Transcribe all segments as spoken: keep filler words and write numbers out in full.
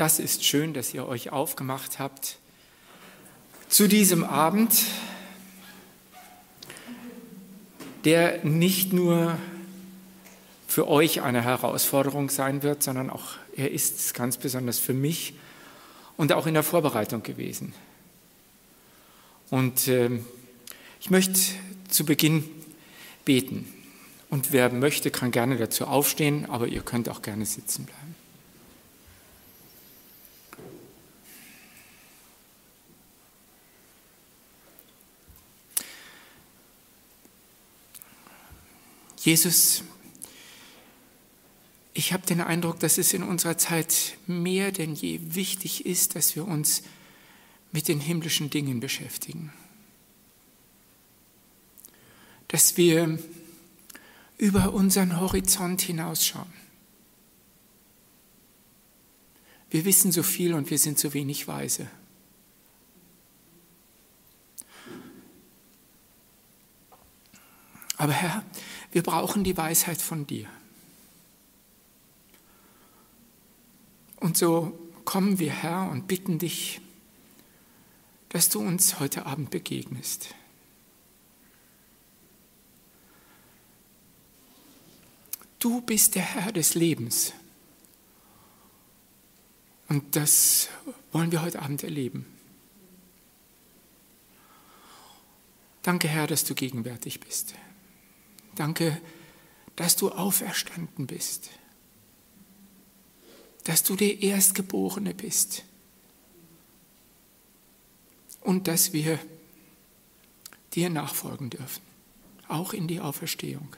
Das ist schön, dass ihr euch aufgemacht habt zu diesem Abend, der nicht nur für euch eine Herausforderung sein wird, sondern auch er ist es ganz besonders für mich und auch in der Vorbereitung gewesen. Und äh, ich möchte zu Beginn beten. Und wer möchte, kann gerne dazu aufstehen, aber ihr könnt auch gerne sitzen bleiben. Jesus, ich habe den Eindruck, dass es in unserer Zeit mehr denn je wichtig ist, dass wir uns mit den himmlischen Dingen beschäftigen. Dass wir über unseren Horizont hinausschauen. Wir wissen so viel und wir sind so wenig weise. Aber Herr, wir brauchen die Weisheit von dir. Und so kommen wir, Herr, und bitten dich, dass du uns heute Abend begegnest. Du bist der Herr des Lebens. Und das wollen wir heute Abend erleben. Danke, Herr, dass du gegenwärtig bist. Danke, dass du auferstanden bist. Dass du der Erstgeborene bist. Und dass wir dir nachfolgen dürfen, auch in die Auferstehung.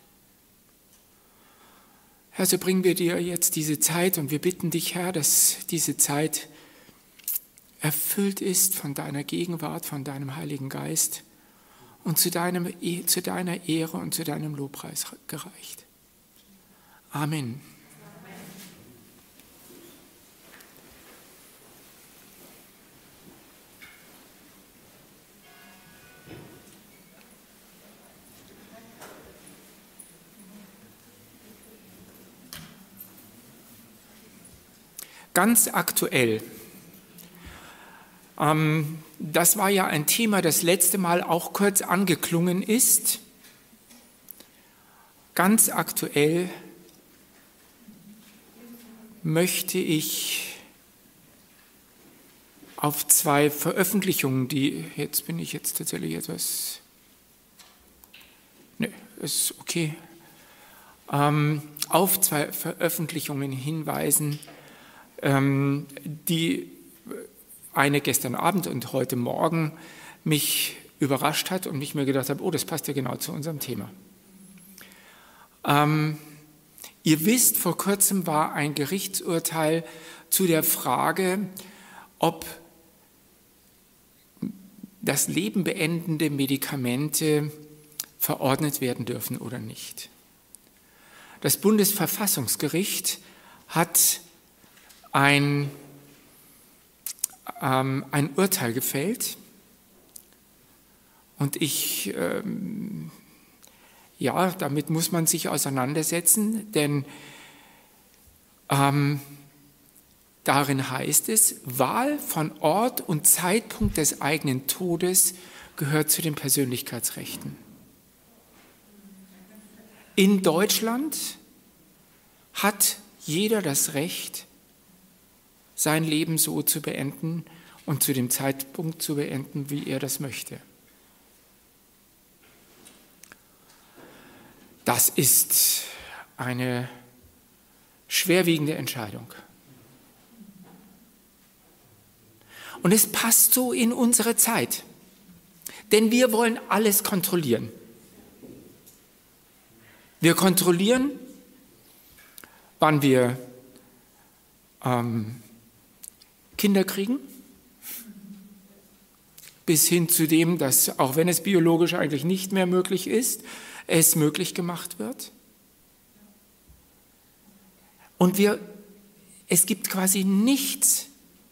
Herr, so bringen wir dir jetzt diese Zeit und wir bitten dich, Herr, dass diese Zeit erfüllt ist von deiner Gegenwart, von deinem Heiligen Geist und zu, deinem, zu deiner Ehre und zu deinem Lobpreis gereicht. Amen. Ganz aktuell, ähm, das war ja ein Thema, das letzte Mal auch kurz angeklungen ist. Ganz aktuell möchte ich auf zwei Veröffentlichungen, die, jetzt bin ich jetzt tatsächlich etwas, ne, ist okay, ähm, auf zwei Veröffentlichungen hinweisen, die eine gestern Abend und heute Morgen mich überrascht hat und ich mir gedacht habe, oh, das passt ja genau zu unserem Thema. Ähm, ihr wisst, vor kurzem war ein Gerichtsurteil zu der Frage, ob das Leben beendende Medikamente verordnet werden dürfen oder nicht. Das Bundesverfassungsgericht hat Ein, ähm, ein Urteil gefällt und ich, ähm, ja, damit muss man sich auseinandersetzen, denn ähm, darin heißt es, Wahl von Ort und Zeitpunkt des eigenen Todes gehört zu den Persönlichkeitsrechten. In Deutschland hat jeder das Recht, sein Leben so zu beenden und zu dem Zeitpunkt zu beenden, wie er das möchte. Das ist eine schwerwiegende Entscheidung. Und es passt so in unsere Zeit, denn wir wollen alles kontrollieren. Wir kontrollieren, wann wir ähm, Kinder kriegen, bis hin zu dem, dass, auch wenn es biologisch eigentlich nicht mehr möglich ist, es möglich gemacht wird. Und wir, es gibt quasi nichts,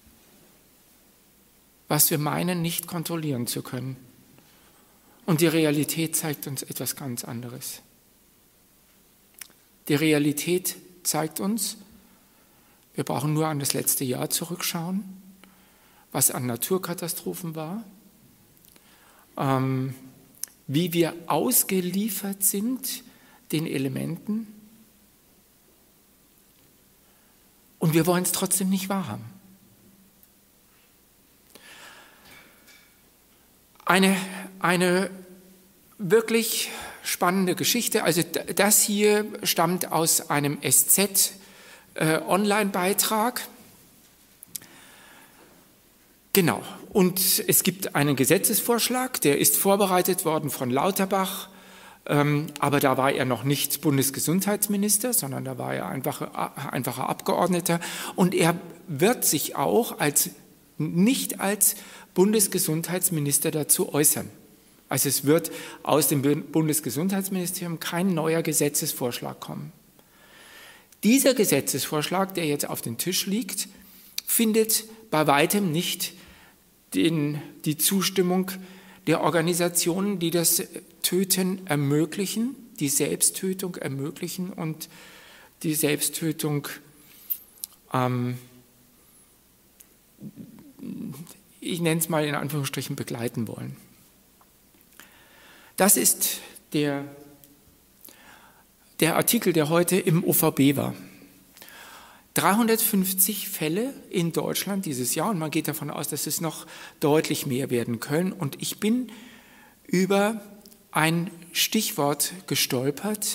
was wir meinen, nicht kontrollieren zu können. Und die Realität zeigt uns etwas ganz anderes. Die Realität zeigt uns, Wir brauchen nur an das letzte Jahr zurückschauen, was an Naturkatastrophen war, ähm, wie wir ausgeliefert sind den Elementen. Und wir wollen es trotzdem nicht wahrhaben. Eine, eine wirklich spannende Geschichte. Also das hier stammt aus einem S Z-Online-Beitrag. Genau. Und es gibt einen Gesetzesvorschlag, der ist vorbereitet worden von Lauterbach, ähm, aber da war er noch nicht Bundesgesundheitsminister, sondern da war er einfacher, einfacher Abgeordneter. Und er wird sich auch als, nicht als Bundesgesundheitsminister dazu äußern. Also es wird aus dem Bundesgesundheitsministerium kein neuer Gesetzesvorschlag kommen. Dieser Gesetzesvorschlag, der jetzt auf dem Tisch liegt, findet bei weitem nicht den, die Zustimmung der Organisationen, die das Töten ermöglichen, die Selbsttötung ermöglichen und die Selbsttötung ähm, ich nenne es mal in Anführungsstrichen begleiten wollen. Das ist der, der Artikel, der heute im O V B war. dreihundertfünfzig Fälle in Deutschland dieses Jahr und man geht davon aus, dass es noch deutlich mehr werden können. Und ich bin über ein Stichwort gestolpert,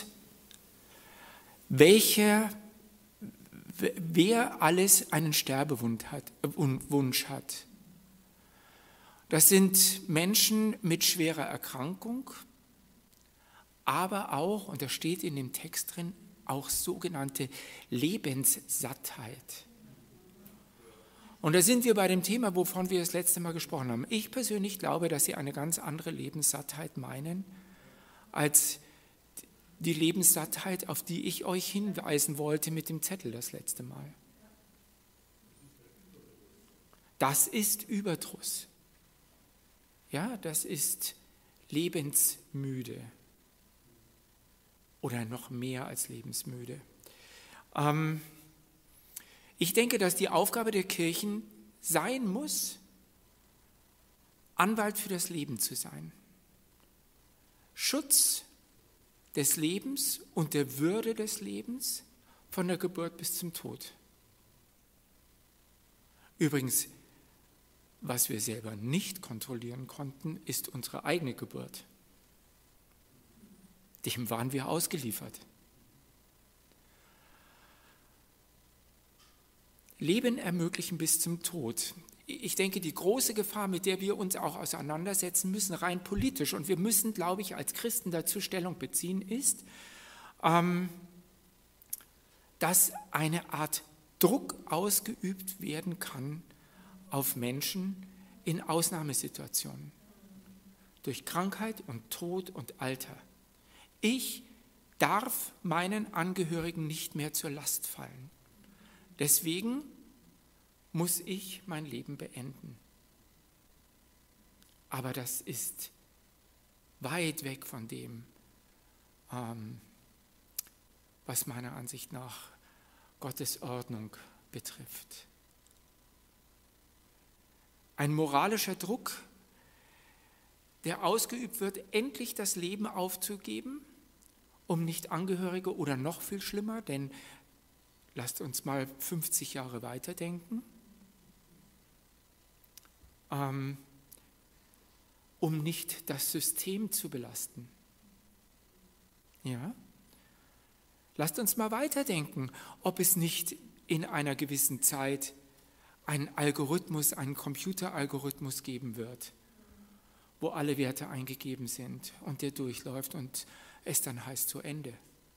welcher, wer alles einen Sterbewunsch hat, Wunsch hat. Das sind Menschen mit schwerer Erkrankung, aber auch, und das steht in dem Text drin, auch sogenannte Lebenssattheit. Und da sind wir bei dem Thema, wovon wir das letzte Mal gesprochen haben. Ich persönlich glaube, dass Sie eine ganz andere Lebenssattheit meinen, als die Lebenssattheit, auf die ich euch hinweisen wollte mit dem Zettel das letzte Mal. Das ist Überdruss. Ja, das ist lebensmüde oder noch mehr als lebensmüde. Ähm, ich denke, dass die Aufgabe der Kirchen sein muss, Anwalt für das Leben zu sein. Schutz des Lebens und der Würde des Lebens von der Geburt bis zum Tod. Übrigens, was wir selber nicht kontrollieren konnten, ist unsere eigene Geburt. Dem waren wir ausgeliefert. Leben ermöglichen bis zum Tod. Ich denke, die große Gefahr, mit der wir uns auch auseinandersetzen müssen, rein politisch, und wir müssen, glaube ich, als Christen dazu Stellung beziehen, ist, ähm, dass eine Art Druck ausgeübt werden kann auf Menschen in Ausnahmesituationen, durch Krankheit und Tod und Alter. Ich darf meinen Angehörigen nicht mehr zur Last fallen. Deswegen muss ich mein Leben beenden. Aber das ist weit weg von dem, ähm, was meiner Ansicht nach Gottes Ordnung betrifft. Ein moralischer Druck, der ausgeübt wird, endlich das Leben aufzugeben, um nicht Angehörige oder noch viel schlimmer, denn lasst uns mal fünfzig Jahre weiterdenken, ähm, um nicht das System zu belasten. Ja? Lasst uns mal weiterdenken, ob es nicht in einer gewissen Zeit einen Algorithmus, einen Computeralgorithmus geben wird, wo alle Werte eingegeben sind und der durchläuft und es dann heißt zu Ende.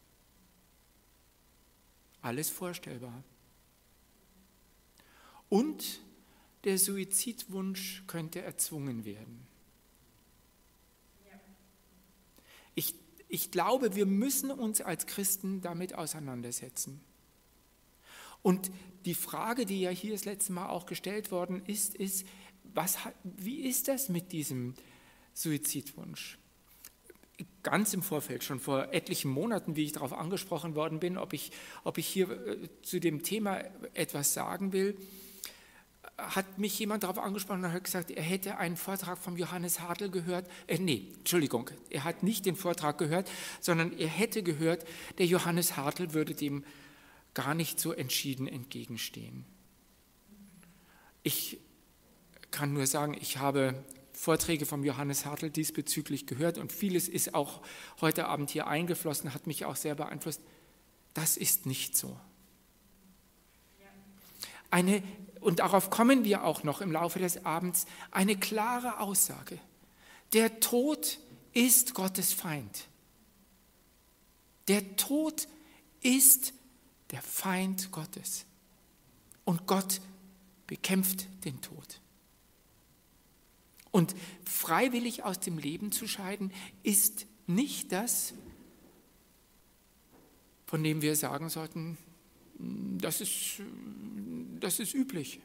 Alles vorstellbar. Und der Suizidwunsch könnte erzwungen werden. Ich, ich glaube, wir müssen uns als Christen damit auseinandersetzen. Und die Frage, die ja hier das letzte Mal auch gestellt worden ist, ist, was, wie ist das mit diesem Suizidwunsch? ganz im Vorfeld, schon vor etlichen Monaten, wie ich darauf angesprochen worden bin, ob ich, ob ich hier äh, zu dem Thema etwas sagen will, hat mich jemand darauf angesprochen und hat gesagt, er hätte einen Vortrag von Johannes Hartl gehört. Äh, nee, Entschuldigung, er hat nicht den Vortrag gehört, sondern er hätte gehört, der Johannes Hartl würde dem gar nicht so entschieden entgegenstehen. Ich kann nur sagen, ich habe Vorträge vom Johannes Hartl diesbezüglich gehört und vieles ist auch heute Abend hier eingeflossen, hat mich auch sehr beeinflusst. Das ist nicht so. Eine, und darauf kommen wir auch noch im Laufe des Abends, eine klare Aussage. Der Tod ist Gottes Feind. Der Tod ist der Feind Gottes. Und Gott bekämpft den Tod. Und freiwillig aus dem Leben zu scheiden, ist nicht das, von dem wir sagen sollten, das ist, das ist üblich.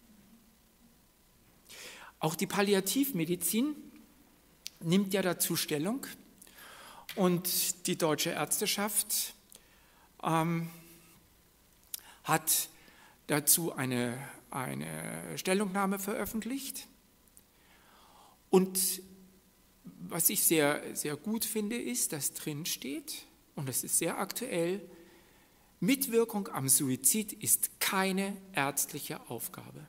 Auch die Palliativmedizin nimmt ja dazu Stellung und die Deutsche Ärzteschaft ähm, hat dazu eine, eine Stellungnahme veröffentlicht. Und was ich sehr, sehr gut finde, ist, dass drin steht, und das ist sehr aktuell, Mitwirkung am Suizid ist keine ärztliche Aufgabe.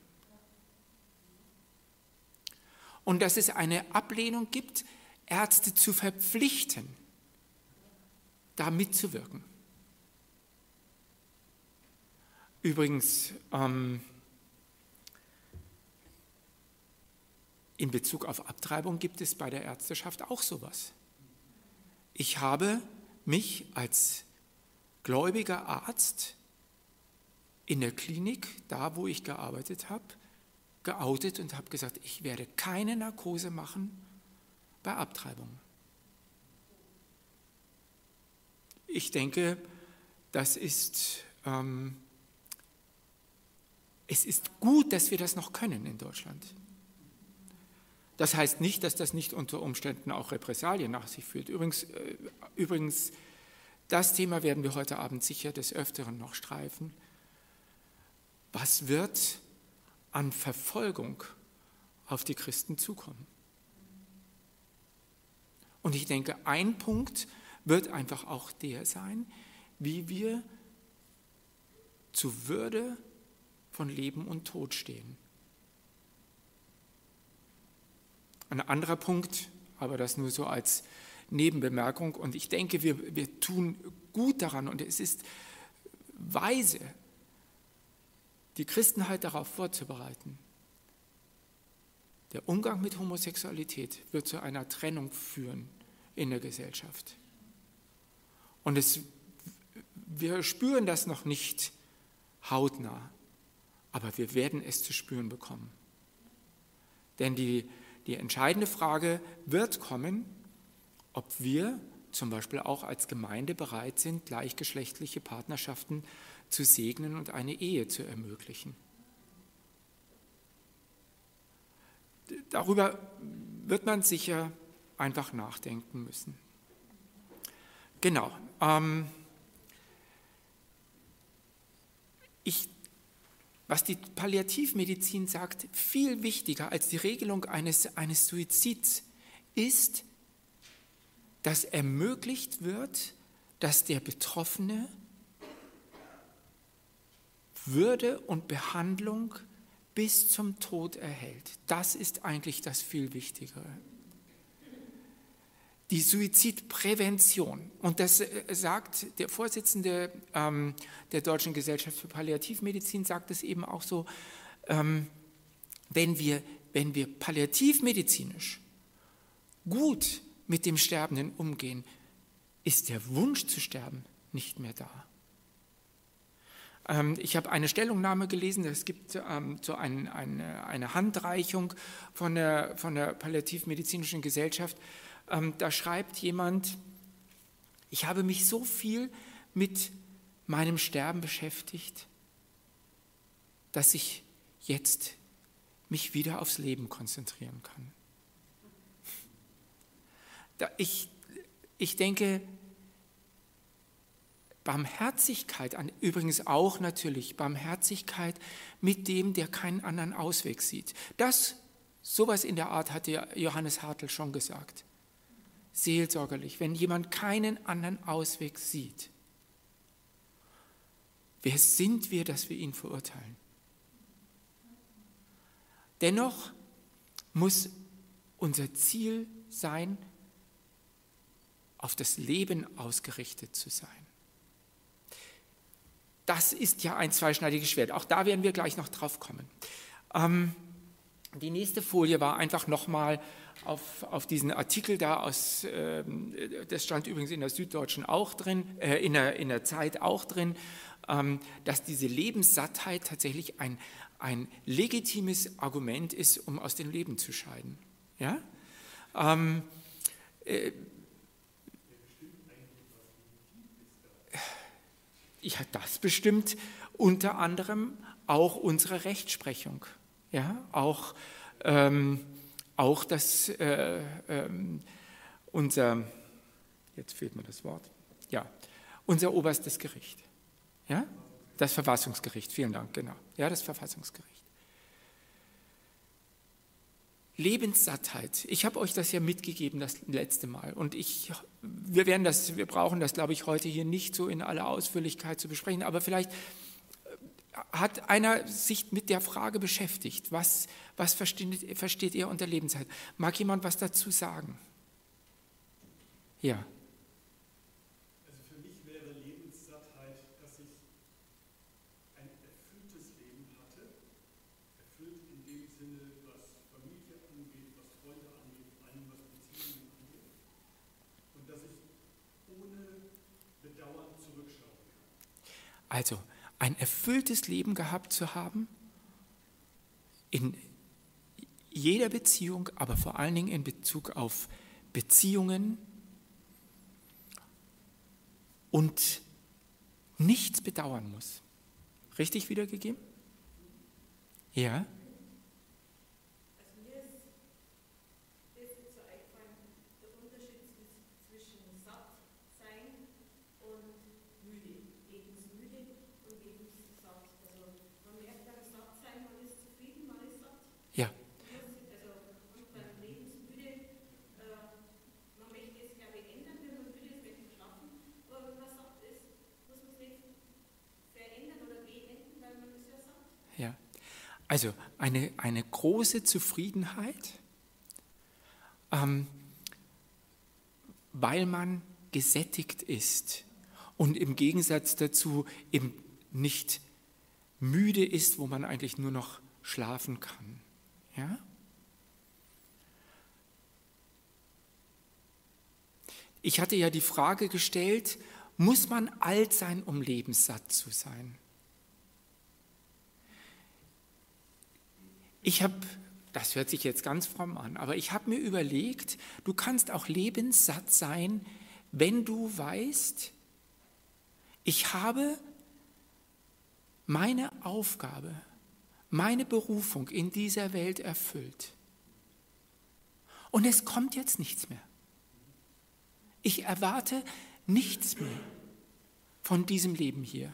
Und dass es eine Ablehnung gibt, Ärzte zu verpflichten, da mitzuwirken. Übrigens, ähm, in Bezug auf Abtreibung gibt es bei der Ärzteschaft auch sowas. Ich habe mich als gläubiger Arzt in der Klinik, da wo ich gearbeitet habe, geoutet und habe gesagt, ich werde keine Narkose machen bei Abtreibungen. Ich denke, das ist, ähm, es ist gut, dass wir das noch können in Deutschland. Das heißt nicht, dass das nicht unter Umständen auch Repressalien nach sich führt. Übrigens, äh, übrigens, das Thema werden wir heute Abend sicher des Öfteren noch streifen. Was wird an Verfolgung auf die Christen zukommen? Und ich denke, ein Punkt wird einfach auch der sein, wie wir zu Würde von Leben und Tod stehen. Ein anderer Punkt, aber das nur so als Nebenbemerkung, und ich denke, wir, wir tun gut daran und es ist weise, die Christenheit darauf vorzubereiten. Der Umgang mit Homosexualität wird zu einer Trennung führen in der Gesellschaft. Und es, wir spüren das noch nicht hautnah, aber wir werden es zu spüren bekommen. Denn die, die entscheidende Frage wird kommen, ob wir zum Beispiel auch als Gemeinde bereit sind, gleichgeschlechtliche Partnerschaften zu segnen und eine Ehe zu ermöglichen. Darüber wird man sicher einfach nachdenken müssen. Genau. Ähm, ich, was die Palliativmedizin sagt, viel wichtiger als die Regelung eines, eines Suizids ist, dass ermöglicht wird, dass der Betroffene Würde und Behandlung bis zum Tod erhält. Das ist eigentlich das viel Wichtigere. Die Suizidprävention, und das sagt der Vorsitzende ähm, der Deutschen Gesellschaft für Palliativmedizin, sagt es eben auch so, ähm, wenn wir, wenn wir palliativmedizinisch gut mit dem Sterbenden umgehen, ist der Wunsch zu sterben nicht mehr da. Ähm, ich habe eine Stellungnahme gelesen, es gibt ähm, so ein, eine, eine Handreichung von der, von der Palliativmedizinischen Gesellschaft. Ähm, da schreibt jemand, ich habe mich so viel mit meinem Sterben beschäftigt, dass ich jetzt mich wieder aufs Leben konzentrieren kann. Da ich, ich denke, Barmherzigkeit, übrigens auch natürlich Barmherzigkeit mit dem, der keinen anderen Ausweg sieht. Das, sowas in der Art hatte Johannes Hartl schon gesagt. Seelsorgerlich, wenn jemand keinen anderen Ausweg sieht. Wer sind wir, dass wir ihn verurteilen? Dennoch muss unser Ziel sein, auf das Leben ausgerichtet zu sein. Das ist ja ein zweischneidiges Schwert. Auch da werden wir gleich noch drauf kommen. Ähm, die nächste Folie war einfach nochmal auf, auf diesen Artikel da aus, äh, das stand übrigens in der Süddeutschen auch drin, äh, in, der, in der Zeit auch drin, ähm, dass diese Lebenssattheit tatsächlich ein, ein legitimes Argument ist, um aus dem Leben zu scheiden. Ja? Ähm, äh, Ja, das bestimmt unter anderem auch unsere Rechtsprechung, ja, auch, ähm, auch das, äh, ähm, unser, jetzt fehlt mir das Wort, ja, unser oberstes Gericht, ja, das Verfassungsgericht, vielen Dank, genau, ja, das Verfassungsgericht. Lebenssattheit. Ich habe euch das ja mitgegeben das letzte Mal und ich, wir werden das, wir brauchen das, glaube ich, heute hier nicht so in aller Ausführlichkeit zu besprechen, aber vielleicht hat einer sich mit der Frage beschäftigt, was, was versteht, versteht ihr unter Lebenszeit? Mag jemand was dazu sagen? Ja. Also für mich wäre Lebenssattheit, dass ich ein erfülltes Leben hatte, erfüllt in dem Sinne, was Familie angeht, was Freunde angeht, vor allem was Beziehungen angeht. Und dass ich ohne Bedauern zurückschauen kann. Also, ein erfülltes Leben gehabt zu haben, in jeder Beziehung, aber vor allen Dingen in Bezug auf Beziehungen und nichts bedauern muss. Richtig wiedergegeben? Ja. Ja. Ja. Also eine, eine große Zufriedenheit, ähm, weil man gesättigt ist und im Gegensatz dazu eben nicht müde ist, wo man eigentlich nur noch schlafen kann. Ja? Ich hatte ja die Frage gestellt, muss man alt sein, um lebenssatt zu sein? Ich habe, das hört sich jetzt ganz fromm an, aber ich habe mir überlegt, du kannst auch lebenssatt sein, wenn du weißt, ich habe meine Aufgabe, meine Berufung in dieser Welt erfüllt. Und es kommt jetzt nichts mehr. Ich erwarte nichts mehr von diesem Leben hier.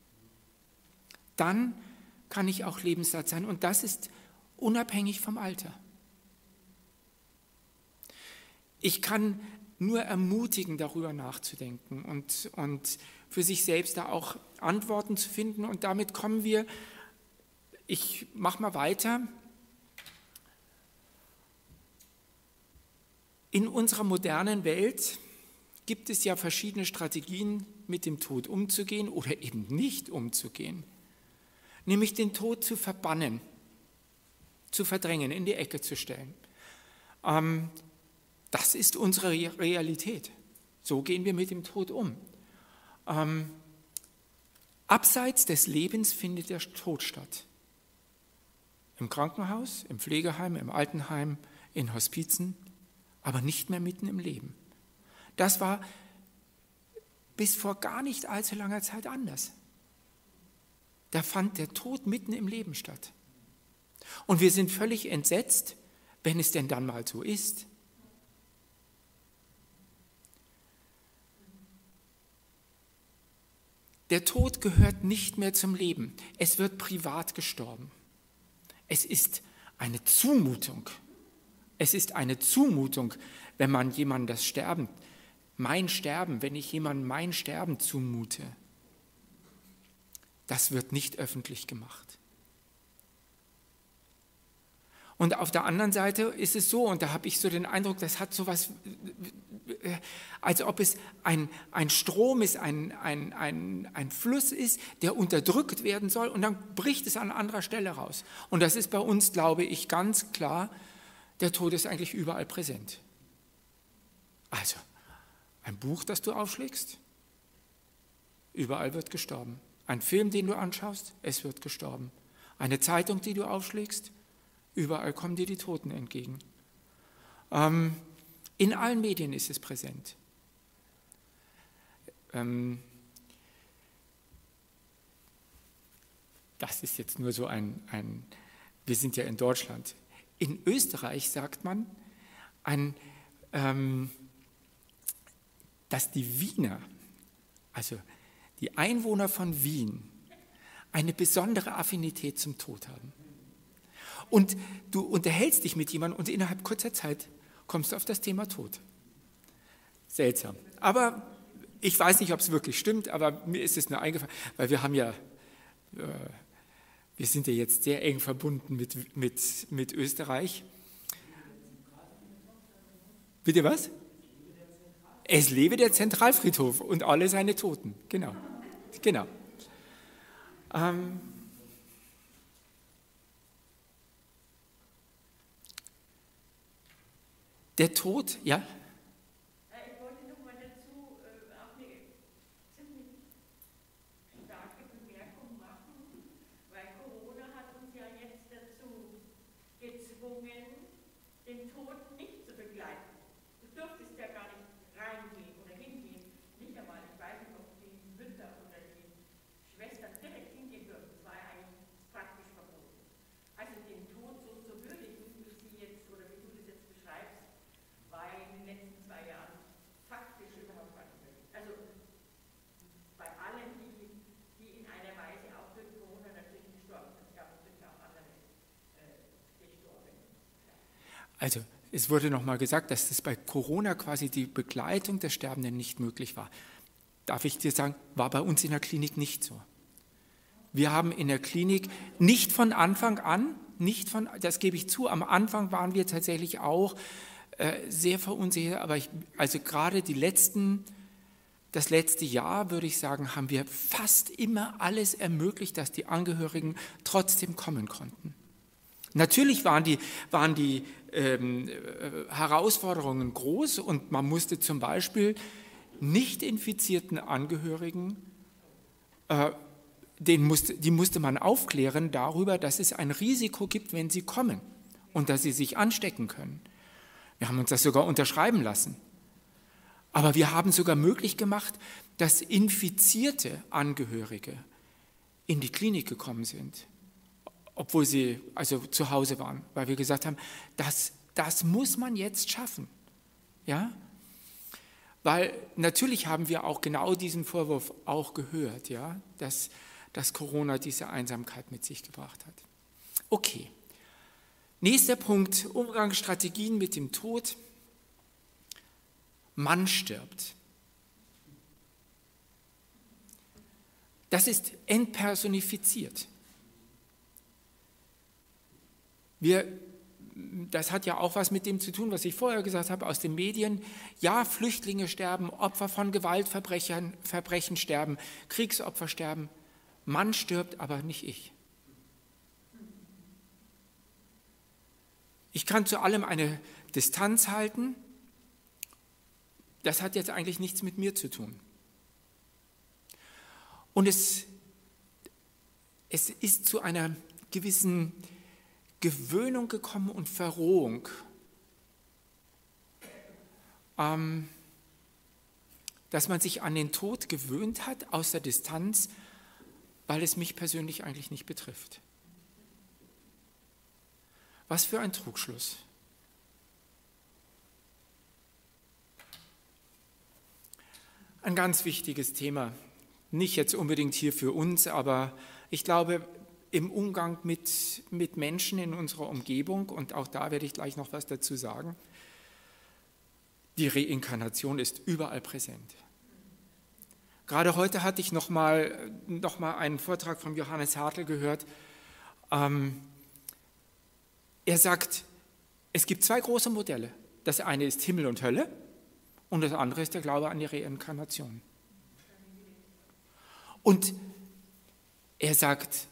Dann kann ich auch lebenssatt sein und das ist unabhängig vom Alter. Ich kann nur ermutigen, darüber nachzudenken und, und für sich selbst da auch Antworten zu finden. Und damit kommen wir, ich mache mal weiter. In unserer modernen Welt gibt es ja verschiedene Strategien, mit dem Tod umzugehen oder eben nicht umzugehen. Nämlich den Tod zu verbannen, zu verdrängen, in die Ecke zu stellen. Ähm, das ist unsere Realität. So gehen wir mit dem Tod um. Ähm, abseits des Lebens findet der Tod statt. Im Krankenhaus, im Pflegeheim, im Altenheim, in Hospizen, aber nicht mehr mitten im Leben. Das war bis vor gar nicht allzu langer Zeit anders. Da fand der Tod mitten im Leben statt. Und wir sind völlig entsetzt, wenn es denn dann mal so ist. Der Tod gehört nicht mehr zum Leben. Es wird privat gestorben. Es ist eine Zumutung. Es ist eine Zumutung, wenn man jemandem das Sterben, mein Sterben, wenn ich jemandem mein Sterben zumute. Das wird nicht öffentlich gemacht. Und auf der anderen Seite ist es so, und da habe ich so den Eindruck, das hat so was, als ob es ein, ein Strom ist, ein, ein, ein, ein Fluss ist, der unterdrückt werden soll, und dann bricht es an anderer Stelle raus. Und das ist bei uns, glaube ich, ganz klar, der Tod ist eigentlich überall präsent. Also, ein Buch, das du aufschlägst, überall wird gestorben. Ein Film, den du anschaust, es wird gestorben. Eine Zeitung, die du aufschlägst, überall kommen dir die Toten entgegen. Ähm, in allen Medien ist es präsent. Ähm, das ist jetzt nur so ein, ein, wir sind ja in Deutschland. In Österreich sagt man, ein, ähm, dass die Wiener, also die Einwohner von Wien, eine besondere Affinität zum Tod haben. Und du unterhältst dich mit jemandem und innerhalb kurzer Zeit kommst du auf das Thema Tod. Seltsam. Aber ich weiß nicht, ob es wirklich stimmt, aber mir ist es nur eingefallen, weil wir haben ja, äh, wir sind ja jetzt sehr eng verbunden mit, mit, mit Österreich. Bitte was? Es lebe der Zentralfriedhof und alle seine Toten. Genau. Genau. Ähm, Der Tod, ja? Ich wollte noch mal dazu äh, auch eine ziemlich starke Bemerkung machen, weil Corona hat uns ja jetzt dazu gezwungen, den Tod nicht zu begleiten. Du durftest ja gar nicht reingehen oder hingehen, nicht einmal, ich weiß nicht, ob die Mütter oder die Schwestern direkt hingehen dürfen, das war ja eigentlich praktisch verboten. Also den Tod so zu würdigen, wie sie jetzt oder wie du das jetzt beschreibst, war in den letzten zwei Jahren faktisch überhaupt gar nicht möglich. Also bei allen, die, die in einer Weise auch durch Corona natürlich gestorben sind. Es gab natürlich auch andere äh, Gestorbene. Also es wurde nochmal gesagt, dass das bei Corona quasi die Begleitung der Sterbenden nicht möglich war. Darf ich dir sagen, war bei uns in der Klinik nicht so. Wir haben in der Klinik nicht von Anfang an, nicht von, das gebe ich zu, am Anfang waren wir tatsächlich auch äh, sehr verunsichert, aber ich, also gerade die letzten, das letzte Jahr, würde ich sagen, haben wir fast immer alles ermöglicht, dass die Angehörigen trotzdem kommen konnten. Natürlich waren die, waren die ähm, äh, Herausforderungen groß und man musste zum Beispiel nicht infizierten Angehörigen, äh, den musste, die musste man aufklären darüber, dass es ein Risiko gibt, wenn sie kommen und dass sie sich anstecken können. Wir haben uns das sogar unterschreiben lassen. Aber wir haben sogar möglich gemacht, dass infizierte Angehörige in die Klinik gekommen sind, obwohl sie also zu Hause waren, weil wir gesagt haben, das, das muss man jetzt schaffen. Ja? Weil natürlich haben wir auch genau diesen Vorwurf auch gehört, ja? dass, dass Corona diese Einsamkeit mit sich gebracht hat. Okay. Nächster Punkt, Umgangsstrategien mit dem Tod. Man stirbt. Das ist entpersonifiziert. Wir, das hat ja auch was mit dem zu tun, was ich vorher gesagt habe aus den Medien. Ja, Flüchtlinge sterben, Opfer von Gewaltverbrechen Verbrechen sterben, Kriegsopfer sterben. Man stirbt, aber nicht ich. Ich kann zu allem eine Distanz halten. Das hat jetzt eigentlich nichts mit mir zu tun. Und es, es ist zu einer gewissen Gewöhnung gekommen und Verrohung. Ähm, dass man sich an den Tod gewöhnt hat aus der Distanz, weil es mich persönlich eigentlich nicht betrifft. Was für ein Trugschluss. Ein ganz wichtiges Thema, nicht jetzt unbedingt hier für uns, aber ich glaube, im Umgang mit, mit Menschen in unserer Umgebung, und auch da werde ich gleich noch was dazu sagen, die Reinkarnation ist überall präsent. Gerade heute hatte ich noch mal, noch mal einen Vortrag von Johannes Hartl gehört. Ähm, er sagt, es gibt zwei große Modelle. Das eine ist Himmel und Hölle und das andere ist der Glaube an die Reinkarnation. Und er sagt,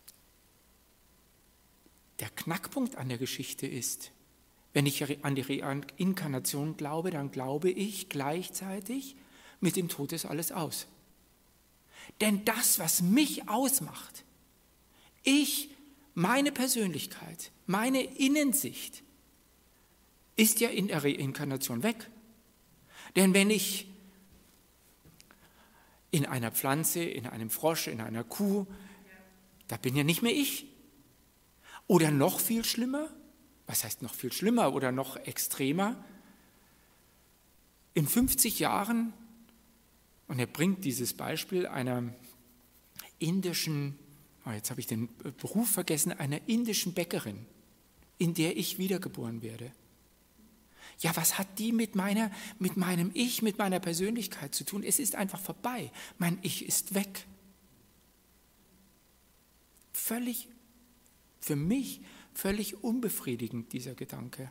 der Knackpunkt an der Geschichte ist, wenn ich an die Reinkarnation glaube, dann glaube ich gleichzeitig, mit dem Tod ist alles aus. Denn das, was mich ausmacht, ich, meine Persönlichkeit, meine Innensicht, ist ja in der Reinkarnation weg. Denn wenn ich in einer Pflanze, in einem Frosch, in einer Kuh, da bin ja nicht mehr ich. Oder noch viel schlimmer, was heißt noch viel schlimmer oder noch extremer, in fünfzig Jahren, und er bringt dieses Beispiel einer indischen, oh jetzt habe ich den Beruf vergessen, einer indischen Bäckerin, in der ich wiedergeboren werde. Ja, was hat die mit meiner, mit meinem Ich, mit meiner Persönlichkeit zu tun? Es ist einfach vorbei. Mein Ich ist weg. Völlig, für mich völlig unbefriedigend, dieser Gedanke.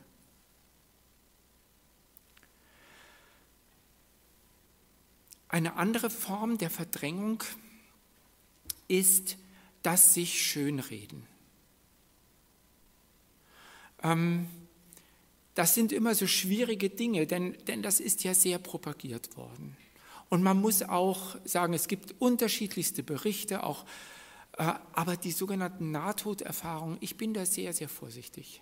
Eine andere Form der Verdrängung ist das sich schönreden. Ähm, das sind immer so schwierige Dinge, denn, denn das ist ja sehr propagiert worden. Und man muss auch sagen, es gibt unterschiedlichste Berichte, auch, äh, aber die sogenannten Nahtoderfahrungen, ich bin da sehr, sehr vorsichtig.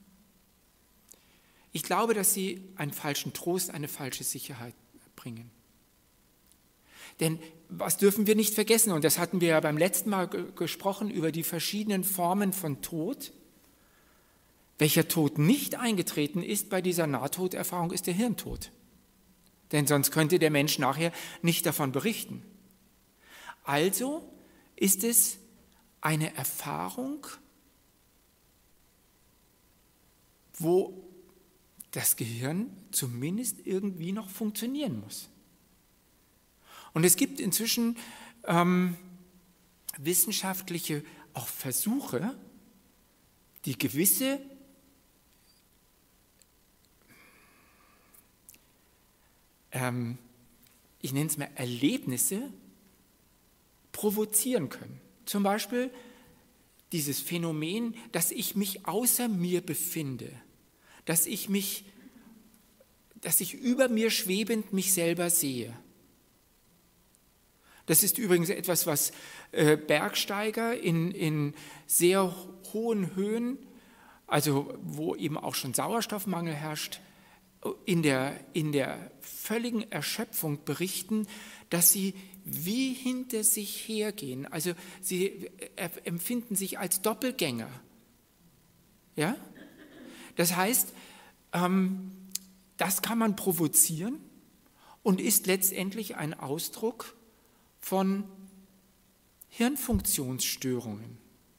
Ich glaube, dass sie einen falschen Trost, eine falsche Sicherheit bringen. Denn was dürfen wir nicht vergessen, und das hatten wir ja beim letzten Mal ge- gesprochen, über die verschiedenen Formen von Tod. Welcher Tod nicht eingetreten ist bei dieser Nahtoderfahrung, ist der Hirntod. Denn sonst könnte der Mensch nachher nicht davon berichten. Also ist es eine Erfahrung, wo das Gehirn zumindest irgendwie noch funktionieren muss. Und es gibt inzwischen ähm, wissenschaftliche auch Versuche, die gewisse ähm, ich nenne es mal Erlebnisse provozieren können. Zum Beispiel dieses Phänomen, dass ich mich außer mir befinde, dass ich mich, dass ich über mir schwebend mich selber sehe. Das ist übrigens etwas, was äh, Bergsteiger in, in sehr hohen Höhen, also wo eben auch schon Sauerstoffmangel herrscht, in der, in der völligen Erschöpfung berichten, dass sie wie hinter sich hergehen. Also sie empfinden sich als Doppelgänger. Ja? Das heißt, ähm, das kann man provozieren und ist letztendlich ein Ausdruck von Hirnfunktionsstörungen.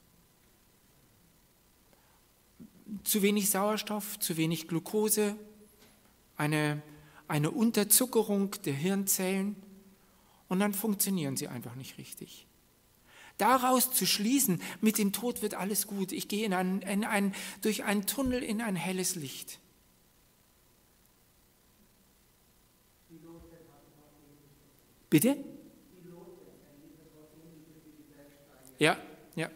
Zu wenig Sauerstoff, zu wenig Glucose, eine, eine Unterzuckerung der Hirnzellen und dann funktionieren sie einfach nicht richtig. Daraus zu schließen, mit dem Tod wird alles gut, ich gehe in ein, in ein, durch einen Tunnel in ein helles Licht. Bitte? Ja, ja.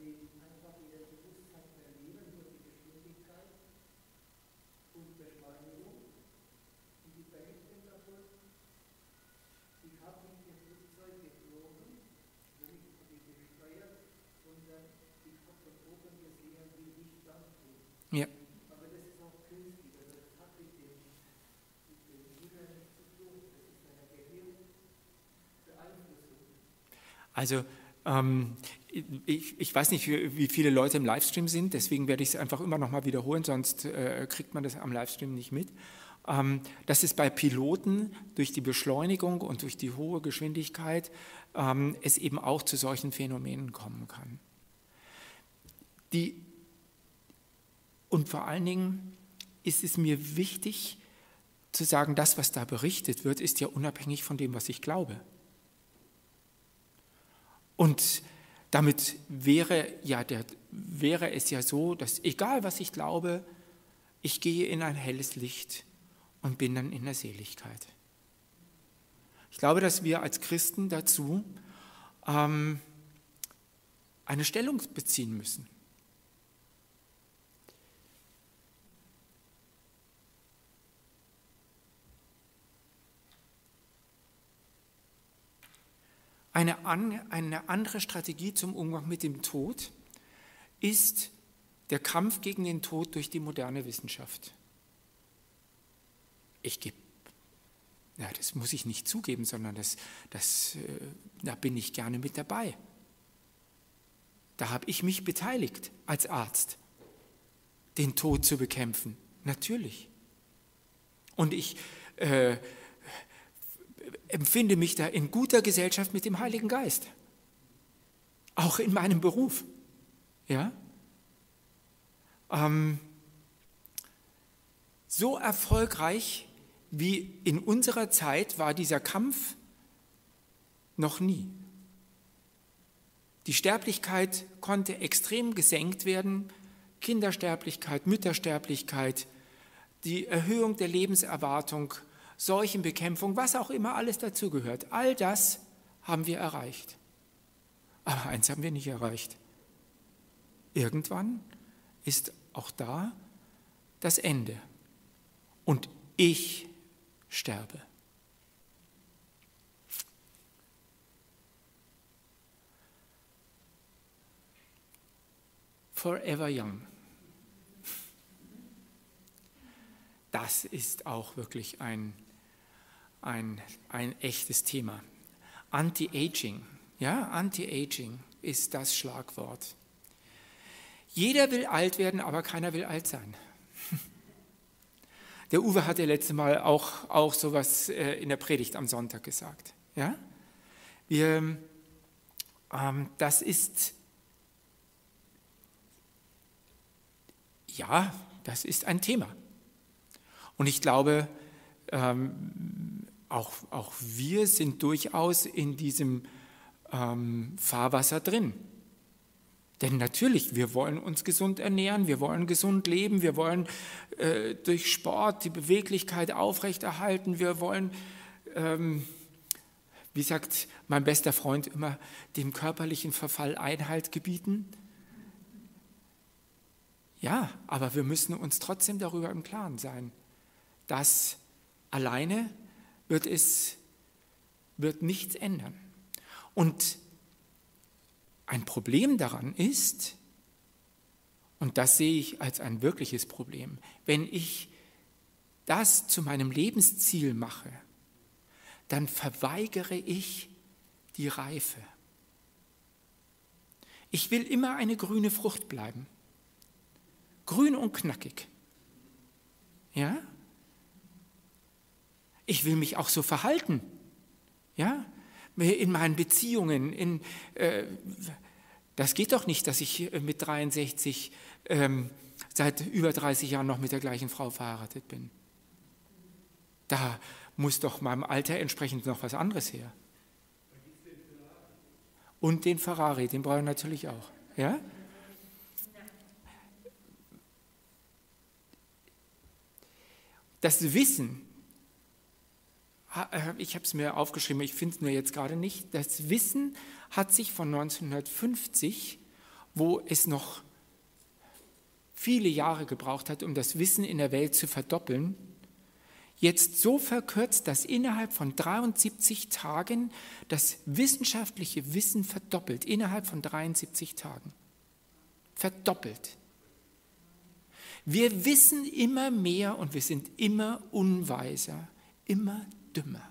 Ja. Aber das ist auch künstlich, also das hat mit dem, mit dem Gehirn nichts zu tun, das ist eine Gehirnbeeinflussung. Also ähm, ich, ich weiß nicht, wie, wie viele Leute im Livestream sind, deswegen werde ich es einfach immer noch mal wiederholen, sonst äh, kriegt man das am Livestream nicht mit. ähm, dass es bei Piloten durch die Beschleunigung und durch die hohe Geschwindigkeit ähm, es eben auch zu solchen Phänomenen kommen kann. Die, und vor allen Dingen ist es mir wichtig zu sagen, das, was da berichtet wird, ist ja unabhängig von dem, was ich glaube. Und damit wäre, ja der, wäre es ja so, dass egal was ich glaube, ich gehe in ein helles Licht und bin dann in der Seligkeit. Ich glaube, dass wir als Christen dazu ähm, eine Stellung beziehen müssen. Eine, an, eine andere Strategie zum Umgang mit dem Tod ist der Kampf gegen den Tod durch die moderne Wissenschaft. Ich gebe, ja, das muss ich nicht zugeben, sondern das, das, äh, da bin ich gerne mit dabei. Da habe ich mich beteiligt als Arzt, den Tod zu bekämpfen, natürlich. Und ich äh, empfinde mich da in guter Gesellschaft mit dem Heiligen Geist. Auch in meinem Beruf. Ja? Ähm, so erfolgreich wie in unserer Zeit war dieser Kampf noch nie. Die Sterblichkeit konnte extrem gesenkt werden, Kindersterblichkeit, Müttersterblichkeit, die Erhöhung der Lebenserwartung, Seuchenbekämpfung, was auch immer alles dazugehört. All das haben wir erreicht. Aber eins haben wir nicht erreicht. Irgendwann ist auch da das Ende. Und ich sterbe. Forever young. Das ist auch wirklich ein, ein, ein echtes Thema. Anti-Aging, ja, Anti-Aging ist das Schlagwort. Jeder will alt werden, aber keiner will alt sein. Der Uwe hatte letztes Mal auch, auch sowas in der Predigt am Sonntag gesagt. Ja? Wir, ähm, das ist, ja, das ist ein Thema. Und ich glaube, ähm, auch, auch wir sind durchaus in diesem ähm, Fahrwasser drin. Denn natürlich, wir wollen uns gesund ernähren, wir wollen gesund leben, wir wollen äh, durch Sport die Beweglichkeit aufrechterhalten, wir wollen, ähm, wie sagt mein bester Freund immer, dem körperlichen Verfall Einhalt gebieten. Ja, aber wir müssen uns trotzdem darüber im Klaren sein, dass alleine wird es wird nichts ändern. Und ein Problem daran ist, und das sehe ich als ein wirkliches Problem, wenn ich das zu meinem Lebensziel mache, dann verweigere ich die Reife. Ich will immer eine grüne Frucht bleiben. Grün und knackig. Ja? Ich will mich auch so verhalten. Ja? In meinen Beziehungen, in, äh, das geht doch nicht, dass ich mit dreiundsechzig ähm, seit über dreißig Jahren noch mit der gleichen Frau verheiratet bin. Da muss doch meinem Alter entsprechend noch was anderes her. Und den Ferrari, den brauche ich natürlich auch. Ja? Das Wissen, ich habe es mir aufgeschrieben, ich finde es nur jetzt gerade nicht, das Wissen hat sich von neunzehnhundertfünfzig, wo es noch viele Jahre gebraucht hat, um das Wissen in der Welt zu verdoppeln, jetzt so verkürzt, dass innerhalb von dreiundsiebzig Tagen das wissenschaftliche Wissen verdoppelt, innerhalb von dreiundsiebzig Tagen. Verdoppelt. Wir wissen immer mehr und wir sind immer unweiser, immer dümmer.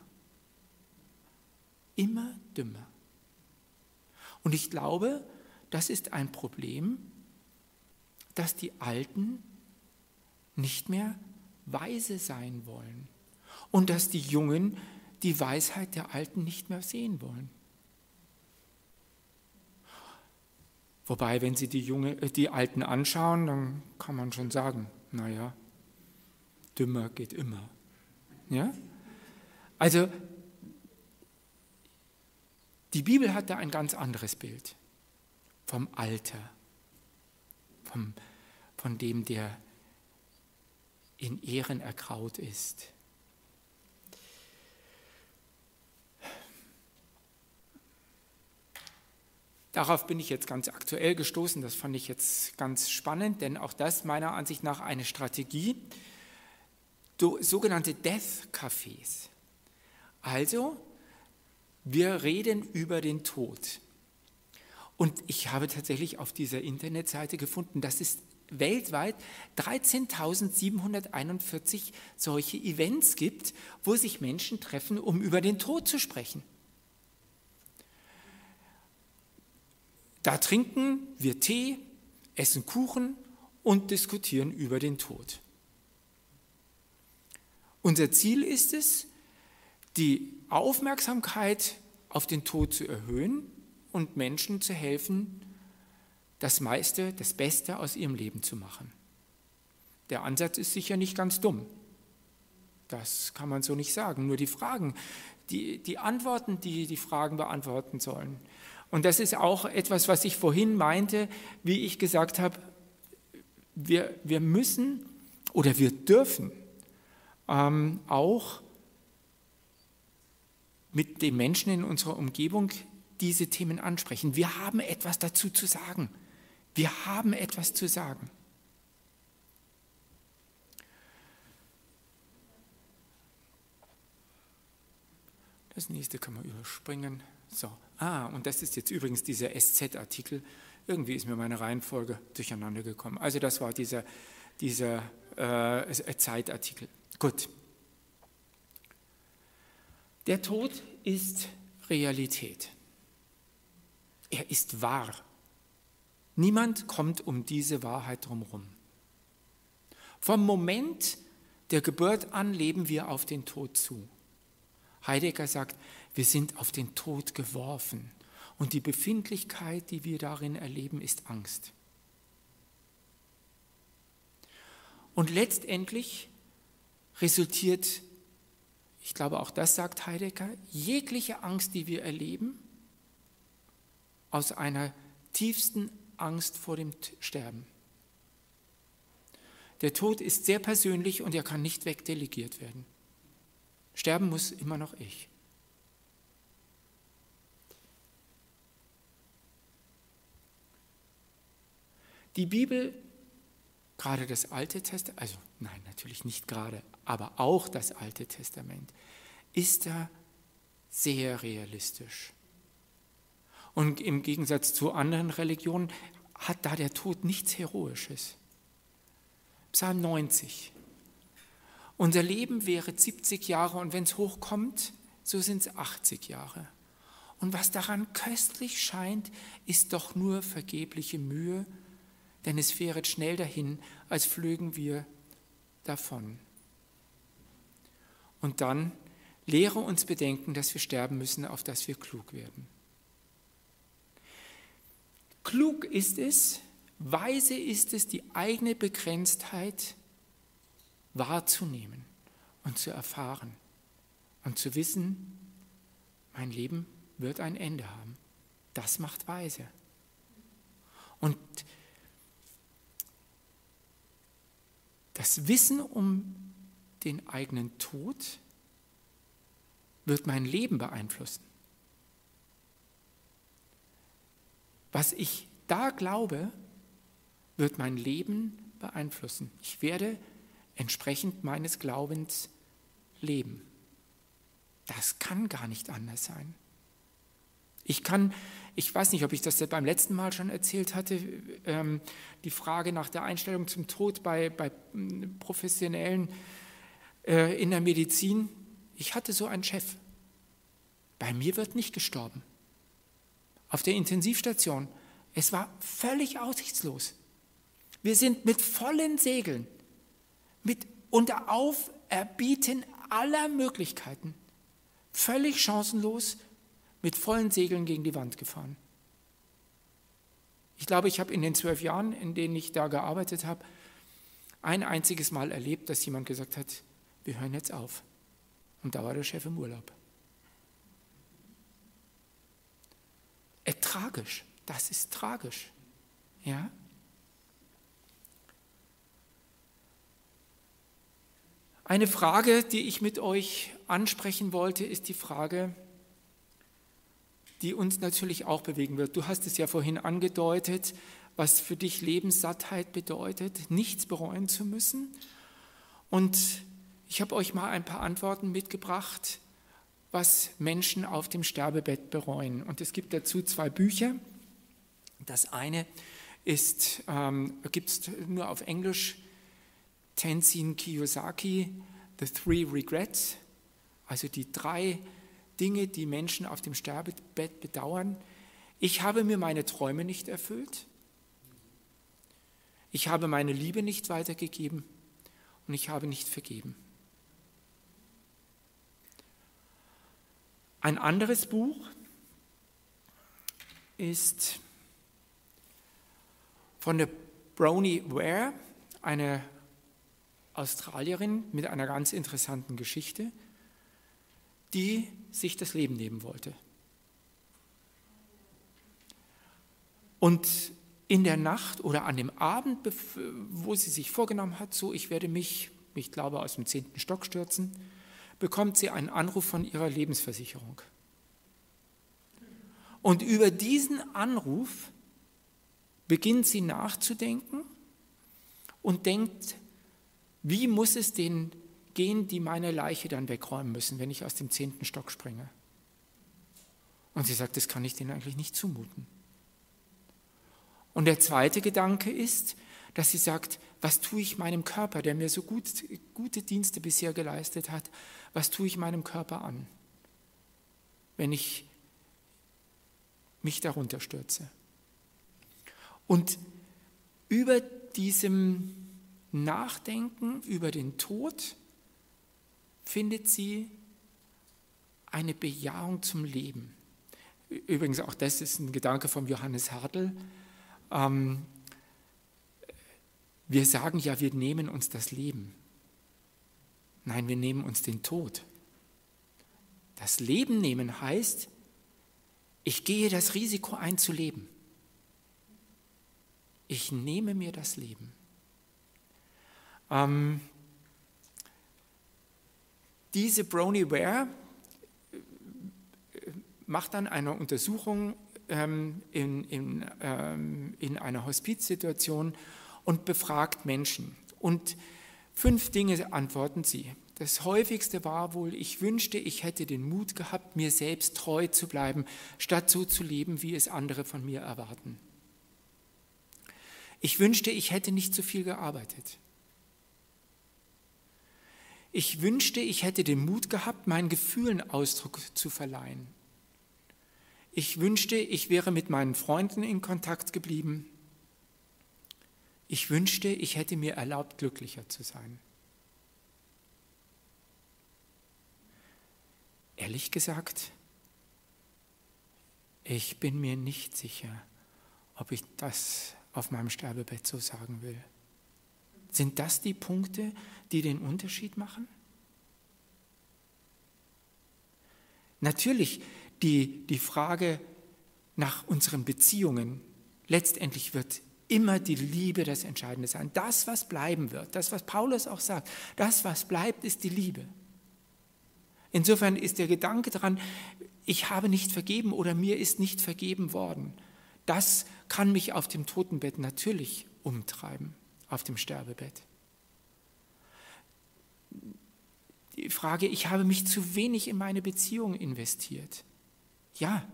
Immer dümmer. Und ich glaube, das ist ein Problem, das die Alten nicht mehr weise sein wollen und dass die Jungen die Weisheit der Alten nicht mehr sehen wollen. Wobei, wenn Sie die, Junge, die Alten anschauen, dann kann man schon sagen, naja, dümmer geht immer. Ja? Also, die Bibel hat da ein ganz anderes Bild vom Alter, vom, von dem, der in Ehren ergraut ist. Darauf bin ich jetzt ganz aktuell gestoßen, das fand ich jetzt ganz spannend, denn auch das meiner Ansicht nach eine Strategie, sogenannte Death Cafés. Also, wir reden über den Tod. Und ich habe tatsächlich auf dieser Internetseite gefunden, dass es weltweit dreizehntausendsiebenhunderteinundvierzig solche Events gibt, wo sich Menschen treffen, um über den Tod zu sprechen. Da trinken wir Tee, essen Kuchen und diskutieren über den Tod. Unser Ziel ist es, die Aufmerksamkeit auf den Tod zu erhöhen und Menschen zu helfen, das meiste, das Beste aus ihrem Leben zu machen. Der Ansatz ist sicher nicht ganz dumm. Das kann man so nicht sagen. Nur die Fragen, die, die Antworten, die die Fragen beantworten sollen. Und das ist auch etwas, was ich vorhin meinte, wie ich gesagt habe, wir, wir müssen oder wir dürfen ähm, auch mit den Menschen in unserer Umgebung diese Themen ansprechen. Wir haben etwas dazu zu sagen. Wir haben etwas zu sagen. Das nächste kann man überspringen. So. Ah, und das ist jetzt übrigens dieser S Z-Artikel. Irgendwie ist mir meine Reihenfolge durcheinander gekommen. Also das war dieser, dieser äh, Zeitartikel. Gut. Der Tod ist Realität. Er ist wahr. Niemand kommt um diese Wahrheit drumherum. Vom Moment der Geburt an leben wir auf den Tod zu. Heidegger sagt, wir sind auf den Tod geworfen und die Befindlichkeit, die wir darin erleben, ist Angst. Und letztendlich resultiert, ich glaube auch das sagt Heidegger, jegliche Angst, die wir erleben, aus einer tiefsten Angst vor dem Sterben. Der Tod ist sehr persönlich und er kann nicht wegdelegiert werden. Sterben muss immer noch ich. Die Bibel, gerade das Alte Testament, also nein, natürlich nicht gerade, aber auch das Alte Testament, ist da sehr realistisch. Und im Gegensatz zu anderen Religionen hat da der Tod nichts Heroisches. Psalm neunzig. Unser Leben wäre siebzig Jahre und wenn es hochkommt, so sind es achtzig Jahre. Und was daran köstlich scheint, ist doch nur vergebliche Mühe, denn es fähret schnell dahin, als flögen wir davon. Und dann lehre uns bedenken, dass wir sterben müssen, auf dass wir klug werden. Klug ist es, weise ist es, die eigene Begrenztheit wahrzunehmen und zu erfahren und zu wissen, mein Leben wird ein Ende haben. Das macht weise. Und das Wissen um den eigenen Tod wird mein Leben beeinflussen. Was ich da glaube, wird mein Leben beeinflussen. Ich werde entsprechend meines Glaubens leben. Das kann gar nicht anders sein. Ich kann, ich weiß nicht, ob ich das beim letzten Mal schon erzählt hatte, ähm, die Frage nach der Einstellung zum Tod bei, bei Professionellen äh, in der Medizin. Ich hatte so einen Chef. Bei mir wird nicht gestorben. Auf der Intensivstation. Es war völlig aussichtslos. Wir sind mit vollen Segeln, mit unter Auferbieten aller Möglichkeiten, völlig chancenlos, mit vollen Segeln gegen die Wand gefahren. Ich glaube, ich habe in den zwölf Jahren, in denen ich da gearbeitet habe, ein einziges Mal erlebt, dass jemand gesagt hat, wir hören jetzt auf. Und da war der Chef im Urlaub. Äh, tragisch, das ist tragisch. Ja? Eine Frage, die ich mit euch ansprechen wollte, ist die Frage, die uns natürlich auch bewegen wird. Du hast es ja vorhin angedeutet, was für dich Lebenssattheit bedeutet, nichts bereuen zu müssen. Und ich habe euch mal ein paar Antworten mitgebracht, was Menschen auf dem Sterbebett bereuen. Und es gibt dazu zwei Bücher. Das eine ist, ähm, gibt es nur auf Englisch, Tenzin Kiyosaki, The Three Regrets, also die drei Dinge, die Menschen auf dem Sterbebett bedauern. Ich habe mir meine Träume nicht erfüllt, ich habe meine Liebe nicht weitergegeben und ich habe nicht vergeben. Ein anderes Buch ist von der Bronnie Ware, eine Australierin mit einer ganz interessanten Geschichte, die sich das Leben nehmen wollte. Und in der Nacht oder an dem Abend, wo sie sich vorgenommen hat, so ich werde mich, ich glaube, aus dem zehnten Stock stürzen, bekommt sie einen Anruf von ihrer Lebensversicherung. Und über diesen Anruf beginnt sie nachzudenken und denkt, wie muss es denen gehen, die meine Leiche dann wegräumen müssen, wenn ich aus dem zehnten Stock springe. Und sie sagt, das kann ich denen eigentlich nicht zumuten. Und der zweite Gedanke ist, dass sie sagt, was tue ich meinem Körper, der mir so gut, gute Dienste bisher geleistet hat, was tue ich meinem Körper an, wenn ich mich darunter stürze. Und über diesem Nachdenken über den Tod findet sie eine Bejahung zum Leben. Übrigens, auch das ist ein Gedanke von Johannes Hartl. Ähm, wir sagen ja, wir nehmen uns das Leben. Nein, wir nehmen uns den Tod. Das Leben nehmen heißt, ich gehe das Risiko ein zu leben. Ich nehme mir das Leben. Ähm, diese Bronnie Ware macht dann eine Untersuchung ähm, in, in, ähm, in einer Hospizsituation und befragt Menschen. Und fünf Dinge antworten sie. Das häufigste war wohl, ich wünschte, ich hätte den Mut gehabt, mir selbst treu zu bleiben, statt so zu leben, wie es andere von mir erwarten. Ich wünschte, ich hätte nicht so viel gearbeitet. Ich wünschte, ich hätte den Mut gehabt, meinen Gefühlen Ausdruck zu verleihen. Ich wünschte, ich wäre mit meinen Freunden in Kontakt geblieben. Ich wünschte, ich hätte mir erlaubt, glücklicher zu sein. Ehrlich gesagt, ich bin mir nicht sicher, ob ich das auf meinem Sterbebett so sagen will. Sind das die Punkte, die den Unterschied machen? Natürlich, die, die Frage nach unseren Beziehungen, letztendlich wird immer die Liebe das Entscheidende sein. Das, was bleiben wird, das, was Paulus auch sagt, das, was bleibt, ist die Liebe. Insofern ist der Gedanke daran, ich habe nicht vergeben oder mir ist nicht vergeben worden. Das kann mich auf dem Totenbett natürlich umtreiben, auf dem Sterbebett. Die Frage, ich habe mich zu wenig in meine Beziehung investiert. Ja.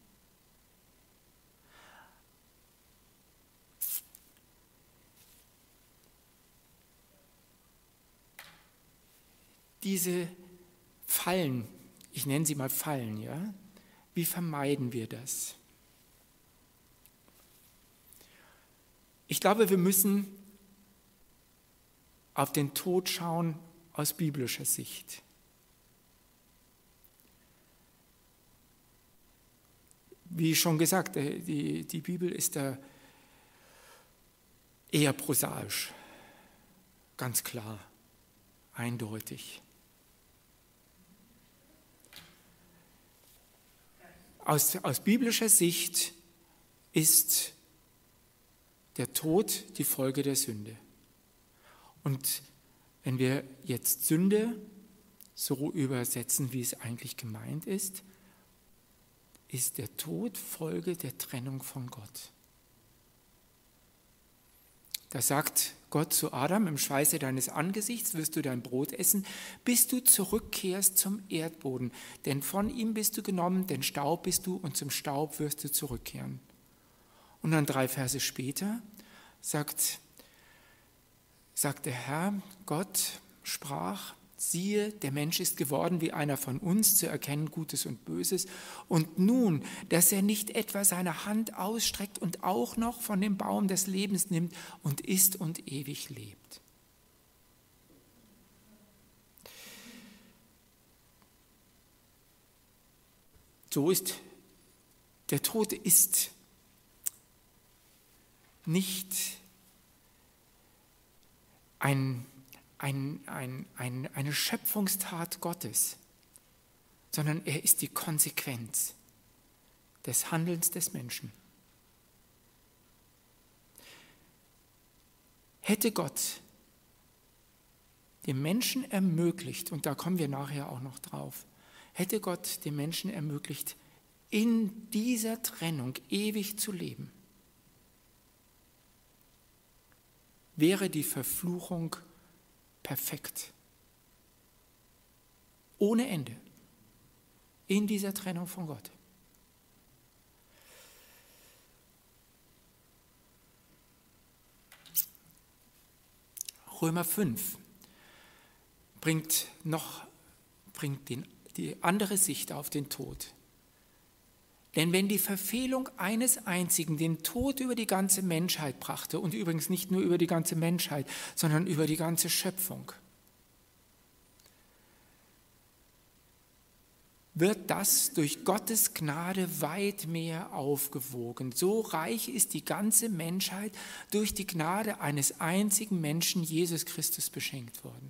Diese Fallen, ich nenne sie mal Fallen, ja? Wie vermeiden wir das? Ich glaube, wir müssen auf den Tod schauen aus biblischer Sicht. Wie schon gesagt, die, die Bibel ist da eher prosaisch, ganz klar, eindeutig. Aus, aus biblischer Sicht ist der Tod die Folge der Sünde. Und wenn wir jetzt Sünde so übersetzen, wie es eigentlich gemeint ist, ist der Tod Folge der Trennung von Gott. Da sagt Gott zu Adam, im Schweiße deines Angesichts wirst du dein Brot essen, bis du zurückkehrst zum Erdboden. Denn von ihm bist du genommen, denn Staub bist du und zum Staub wirst du zurückkehren. Und dann drei Verse später sagt, sagt der Herr, Gott sprach, siehe, der Mensch ist geworden wie einer von uns, zu erkennen Gutes und Böses. Und nun, dass er nicht etwa seine Hand ausstreckt und auch noch von dem Baum des Lebens nimmt und isst und ewig lebt. So ist, der Tod ist nicht ein Ein, ein, ein, eine Schöpfungstat Gottes, sondern er ist die Konsequenz des Handelns des Menschen. Hätte Gott dem Menschen ermöglicht, und da kommen wir nachher auch noch drauf, hätte Gott dem Menschen ermöglicht, in dieser Trennung ewig zu leben, wäre die Verfluchung perfekt. Ohne Ende. In dieser Trennung von Gott. Römer fünf bringt noch bringt den, die andere Sicht auf den Tod. Denn wenn die Verfehlung eines Einzigen den Tod über die ganze Menschheit brachte, und übrigens nicht nur über die ganze Menschheit, sondern über die ganze Schöpfung, wird das durch Gottes Gnade weit mehr aufgewogen. So reich ist die ganze Menschheit durch die Gnade eines einzigen Menschen, Jesus Christus, beschenkt worden.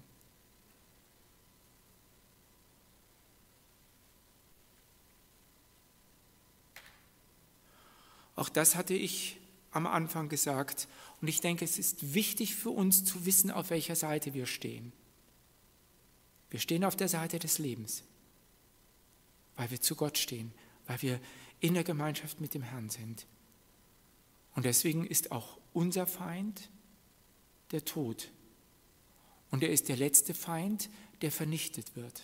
Auch das hatte ich am Anfang gesagt. Und ich denke, es ist wichtig für uns zu wissen, auf welcher Seite wir stehen. Wir stehen auf der Seite des Lebens, weil wir zu Gott stehen, weil wir in der Gemeinschaft mit dem Herrn sind. Und deswegen ist auch unser Feind der Tod. Und er ist der letzte Feind, der vernichtet wird.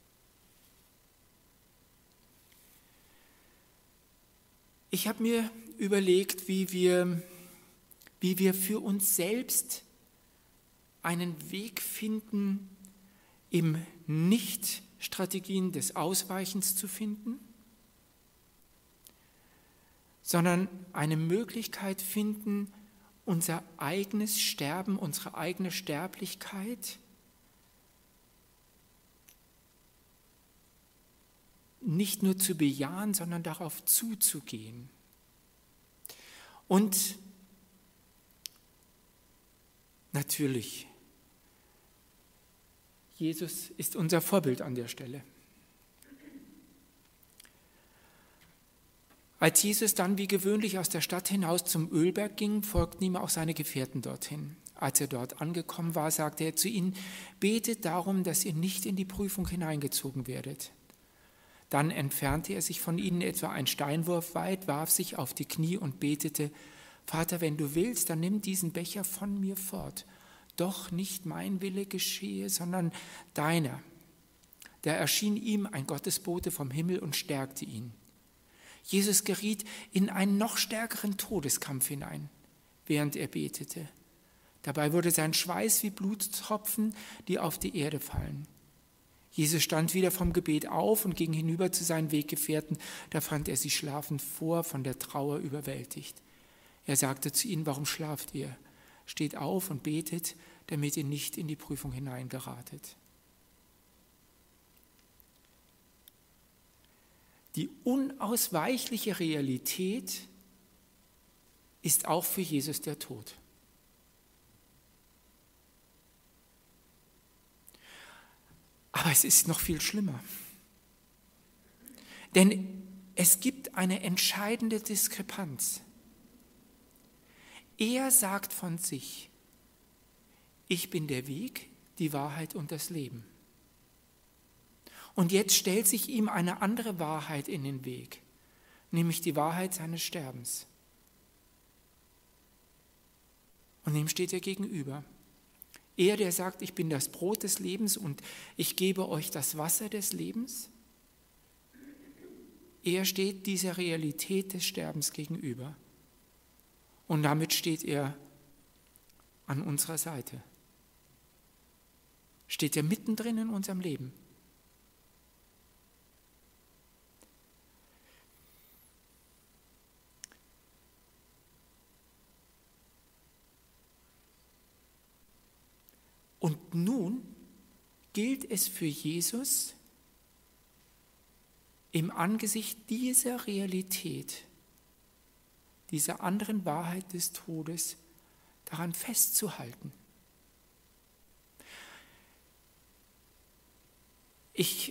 Ich habe mir überlegt, wie wir, wie wir für uns selbst einen Weg finden, im Nicht-Strategien des Ausweichens zu finden, sondern eine Möglichkeit finden, unser eigenes Sterben, unsere eigene Sterblichkeit nicht nur zu bejahen, sondern darauf zuzugehen. Und natürlich, Jesus ist unser Vorbild an der Stelle. Als Jesus dann wie gewöhnlich aus der Stadt hinaus zum Ölberg ging, folgten ihm auch seine Gefährten dorthin. Als er dort angekommen war, sagte er zu ihnen, betet darum, dass ihr nicht in die Prüfung hineingezogen werdet. Dann entfernte er sich von ihnen etwa einen Steinwurf weit, warf sich auf die Knie und betete, Vater, wenn du willst, dann nimm diesen Becher von mir fort. Doch nicht mein Wille geschehe, sondern deiner. Da erschien ihm ein Gottesbote vom Himmel und stärkte ihn. Jesus geriet in einen noch stärkeren Todeskampf hinein, während er betete. Dabei wurde sein Schweiß wie Bluttropfen, die auf die Erde fallen. Jesus stand wieder vom Gebet auf und ging hinüber zu seinen Weggefährten. Da fand er sie schlafend vor, von der Trauer überwältigt. Er sagte zu ihnen, warum schlaft ihr? steht auf und betet, damit ihr nicht in die Prüfung hineingeratet. Die unausweichliche Realität ist auch für Jesus der Tod. Aber es ist noch viel schlimmer. Denn es gibt eine entscheidende Diskrepanz. Er sagt von sich, ich bin der Weg, die Wahrheit und das Leben. Und jetzt stellt sich ihm eine andere Wahrheit in den Weg, nämlich die Wahrheit seines Sterbens. Und dem steht er gegenüber. Er, der sagt, ich bin das Brot des Lebens und ich gebe euch das Wasser des Lebens. Er steht dieser Realität des Sterbens gegenüber. Und damit steht er an unserer Seite. Steht er mittendrin in unserem Leben. Und nun gilt es für Jesus, im Angesicht dieser Realität, dieser anderen Wahrheit des Todes, daran festzuhalten. Ich,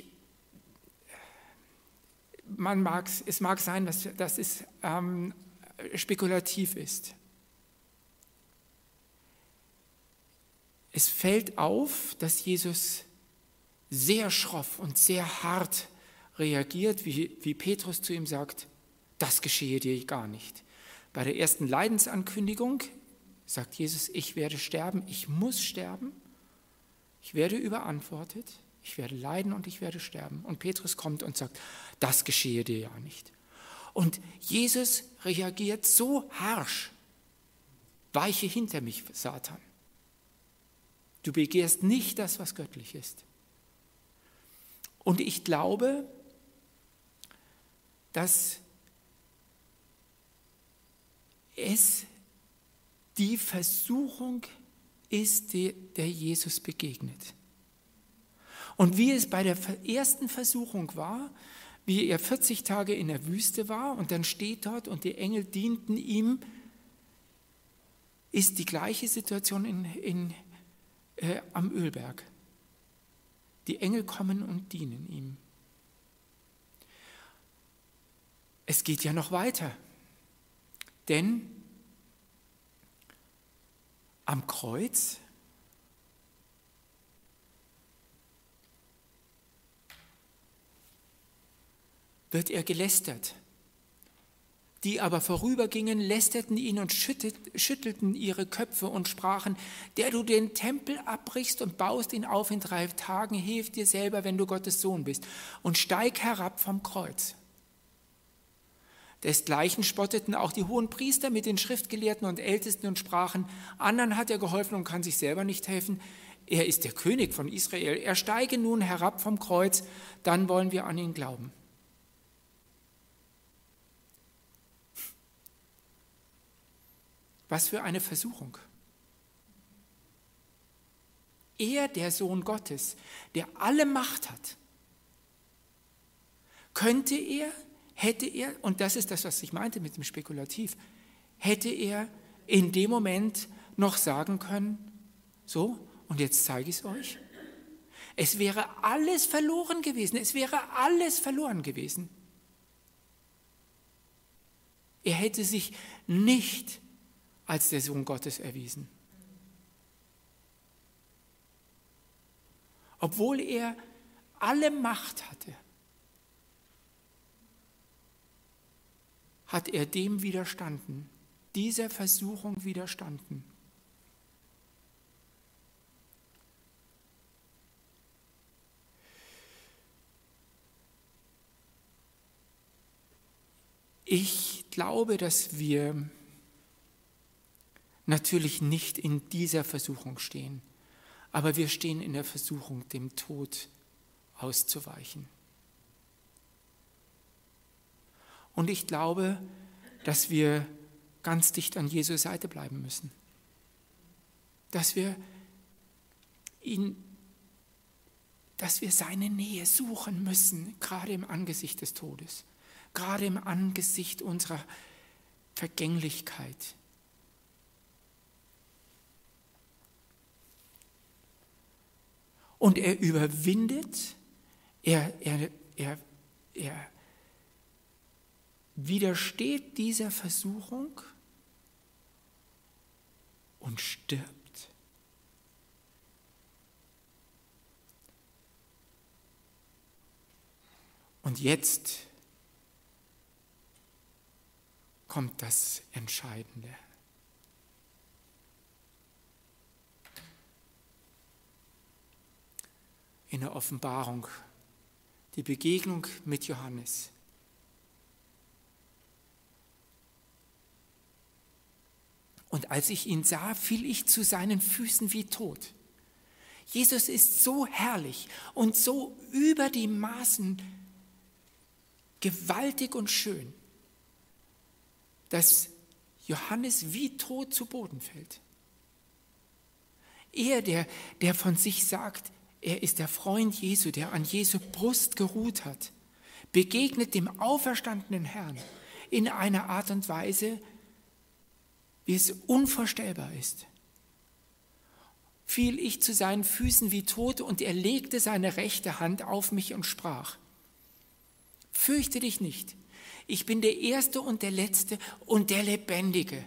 man mag's, es mag sein, dass, dass es ähm, spekulativ ist. Es fällt auf, dass Jesus sehr schroff und sehr hart reagiert, wie, wie Petrus zu ihm sagt, das geschehe dir gar nicht. Bei der ersten Leidensankündigung sagt Jesus, ich werde sterben, ich muss sterben, ich werde überantwortet, ich werde leiden und ich werde sterben. Und Petrus kommt und sagt, das geschehe dir ja nicht. Und Jesus reagiert so harsch, weiche hinter mich, Satan. Du begehrst nicht das, was göttlich ist. Und ich glaube, dass es die Versuchung ist, der Jesus begegnet. Und wie es bei der ersten Versuchung war, wie er vierzig Tage in der Wüste war und dann steht dort und die Engel dienten ihm, ist die gleiche Situation in, in Äh, am Ölberg. Die Engel kommen und dienen ihm. Es geht ja noch weiter, denn am Kreuz wird er gelästert. Die aber vorübergingen, lästerten ihn und schüttelten ihre Köpfe und sprachen, der du den Tempel abbrichst und baust ihn auf in drei Tagen, hilf dir selber, wenn du Gottes Sohn bist, und steig herab vom Kreuz. Desgleichen spotteten auch die hohen Priester mit den Schriftgelehrten und Ältesten und sprachen, anderen hat er geholfen und kann sich selber nicht helfen. Er ist der König von Israel. Er steige nun herab vom Kreuz, dann wollen wir an ihn glauben. Was für eine Versuchung. Er, der Sohn Gottes, der alle Macht hat, könnte er, hätte er, und das ist das, was ich meinte mit dem Spekulativ, hätte er in dem Moment noch sagen können, so, und jetzt zeige ich es euch. Es wäre alles verloren gewesen, es wäre alles verloren gewesen. Er hätte sich nicht als der Sohn Gottes erwiesen. Obwohl er alle Macht hatte, hat er dem widerstanden, dieser Versuchung widerstanden. Ich glaube, dass wir natürlich nicht in dieser Versuchung stehen, aber wir stehen in der Versuchung, dem Tod auszuweichen. Und ich glaube, dass wir ganz dicht an Jesu Seite bleiben müssen. dass wir ihn, dass wir seine Nähe suchen müssen, gerade im Angesicht des Todes, gerade im Angesicht unserer Vergänglichkeit. Und er überwindet, er, er, er, er widersteht dieser Versuchung und stirbt. Und jetzt kommt das Entscheidende. In der Offenbarung, die Begegnung mit Johannes. Und als ich ihn sah, fiel ich zu seinen Füßen wie tot. Jesus ist so herrlich und so über die Maßen gewaltig und schön, dass Johannes wie tot zu Boden fällt. Er, der, der von sich sagt, er ist der Freund Jesu, der an Jesu Brust geruht hat, begegnet dem auferstandenen Herrn in einer Art und Weise, wie es unvorstellbar ist. Fiel ich zu seinen Füßen wie tot und er legte seine rechte Hand auf mich und sprach: Fürchte dich nicht, ich bin der Erste und der Letzte und der Lebendige.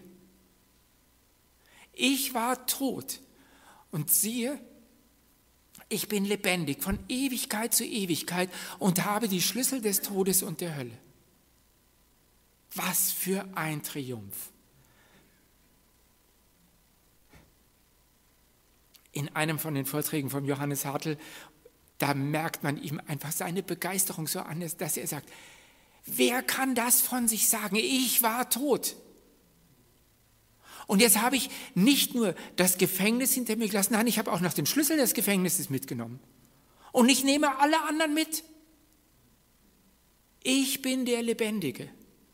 Ich war tot und siehe, ich bin lebendig von Ewigkeit zu Ewigkeit und habe die Schlüssel des Todes und der Hölle. Was für ein Triumph! In einem von den Vorträgen von Johannes Hartl, da merkt man ihm einfach seine Begeisterung so an, dass er sagt, wer kann das von sich sagen? Ich war tot. Und jetzt habe ich nicht nur das Gefängnis hinter mir gelassen, nein, ich habe auch noch den Schlüssel des Gefängnisses mitgenommen. Und ich nehme alle anderen mit. Ich bin der Lebendige.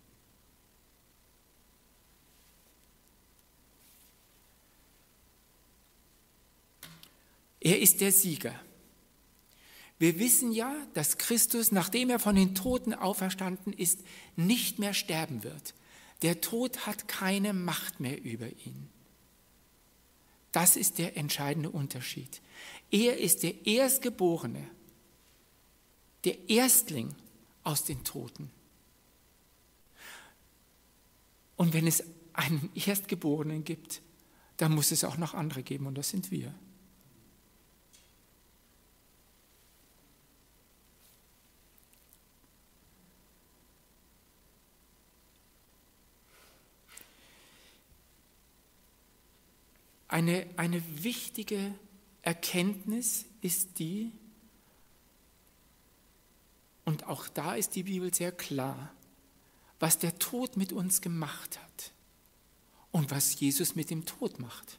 Er ist der Sieger. Wir wissen ja, dass Christus, nachdem er von den Toten auferstanden ist, nicht mehr sterben wird. Der Tod hat keine Macht mehr über ihn. Das ist der entscheidende Unterschied. Er ist der Erstgeborene, der Erstling aus den Toten. Und wenn es einen Erstgeborenen gibt, dann muss es auch noch andere geben, und das sind wir. Eine, eine wichtige Erkenntnis ist die, und auch da ist die Bibel sehr klar, was der Tod mit uns gemacht hat und was Jesus mit dem Tod macht.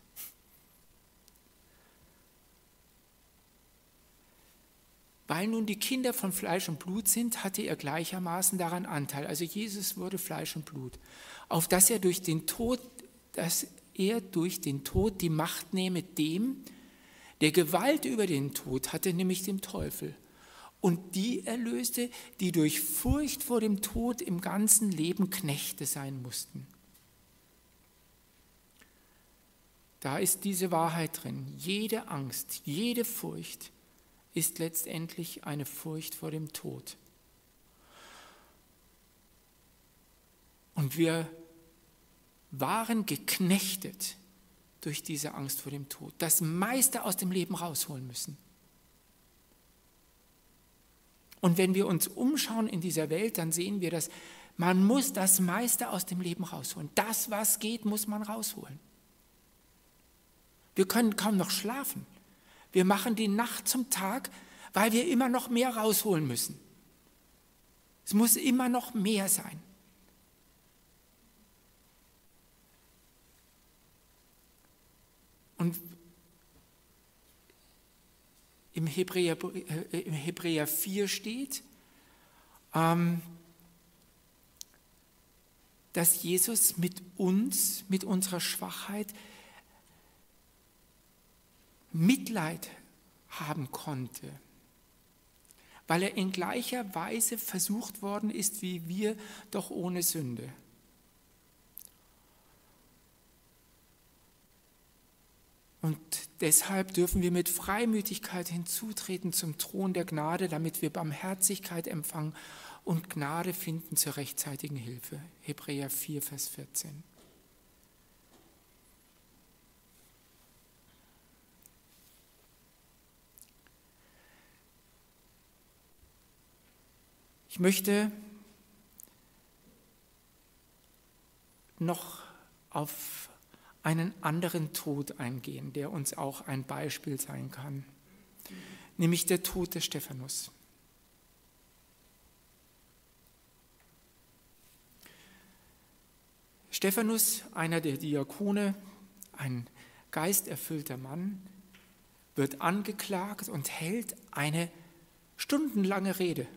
Weil nun die Kinder von Fleisch und Blut sind, hatte er gleichermaßen daran Anteil. Also Jesus wurde Fleisch und Blut, auf dass er durch den Tod, dass er durch den Tod die Macht nehme dem, der Gewalt über den Tod hatte, nämlich dem Teufel, und die erlöste, die durch Furcht vor dem Tod im ganzen Leben Knechte sein mussten. Da ist diese Wahrheit drin. Jede Angst, jede Furcht ist letztendlich eine Furcht vor dem Tod. Und wir waren geknechtet durch diese Angst vor dem Tod, das meiste aus dem Leben rausholen müssen. Und wenn wir uns umschauen in dieser Welt, dann sehen wir, dass man muss das meiste aus dem Leben rausholen. Das, was geht, muss man rausholen. Wir können kaum noch schlafen. Wir machen die Nacht zum Tag, weil wir immer noch mehr rausholen müssen. Es muss immer noch mehr sein. Und im Hebräer, äh, im Hebräer vier steht, ähm, dass Jesus mit uns, mit unserer Schwachheit, Mitleid haben konnte, weil er in gleicher Weise versucht worden ist wie wir, doch ohne Sünde. Und deshalb dürfen wir mit Freimütigkeit hinzutreten zum Thron der Gnade, damit wir Barmherzigkeit empfangen und Gnade finden zur rechtzeitigen Hilfe. Hebräer vier, Vers vierzehn. Ich möchte noch auf einen anderen Tod eingehen, der uns auch ein Beispiel sein kann, nämlich der Tod des Stephanus. Stephanus, einer der Diakone, ein geisterfüllter Mann, wird angeklagt und hält eine stundenlange Rede.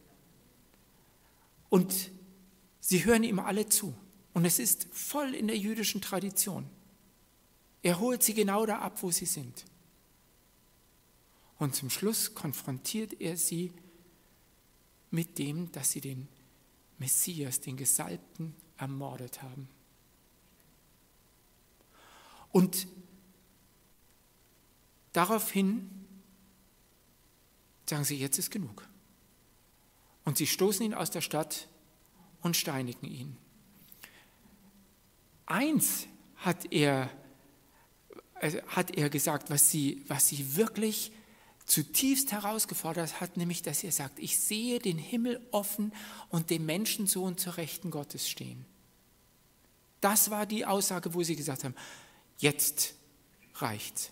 Und sie hören ihm alle zu. Und es ist voll in der jüdischen Tradition. Er holt sie genau da ab, wo sie sind. Und zum Schluss konfrontiert er sie mit dem, dass sie den Messias, den Gesalbten, ermordet haben. Und daraufhin sagen sie, jetzt ist genug. Und sie stoßen ihn aus der Stadt und steinigen ihn. Eins hat er, also hat er gesagt, was sie, was sie wirklich zutiefst herausgefordert hat, nämlich, dass er sagt, ich sehe den Himmel offen und den Menschensohn zur Rechten Gottes stehen. Das war die Aussage, wo sie gesagt haben, jetzt reicht's.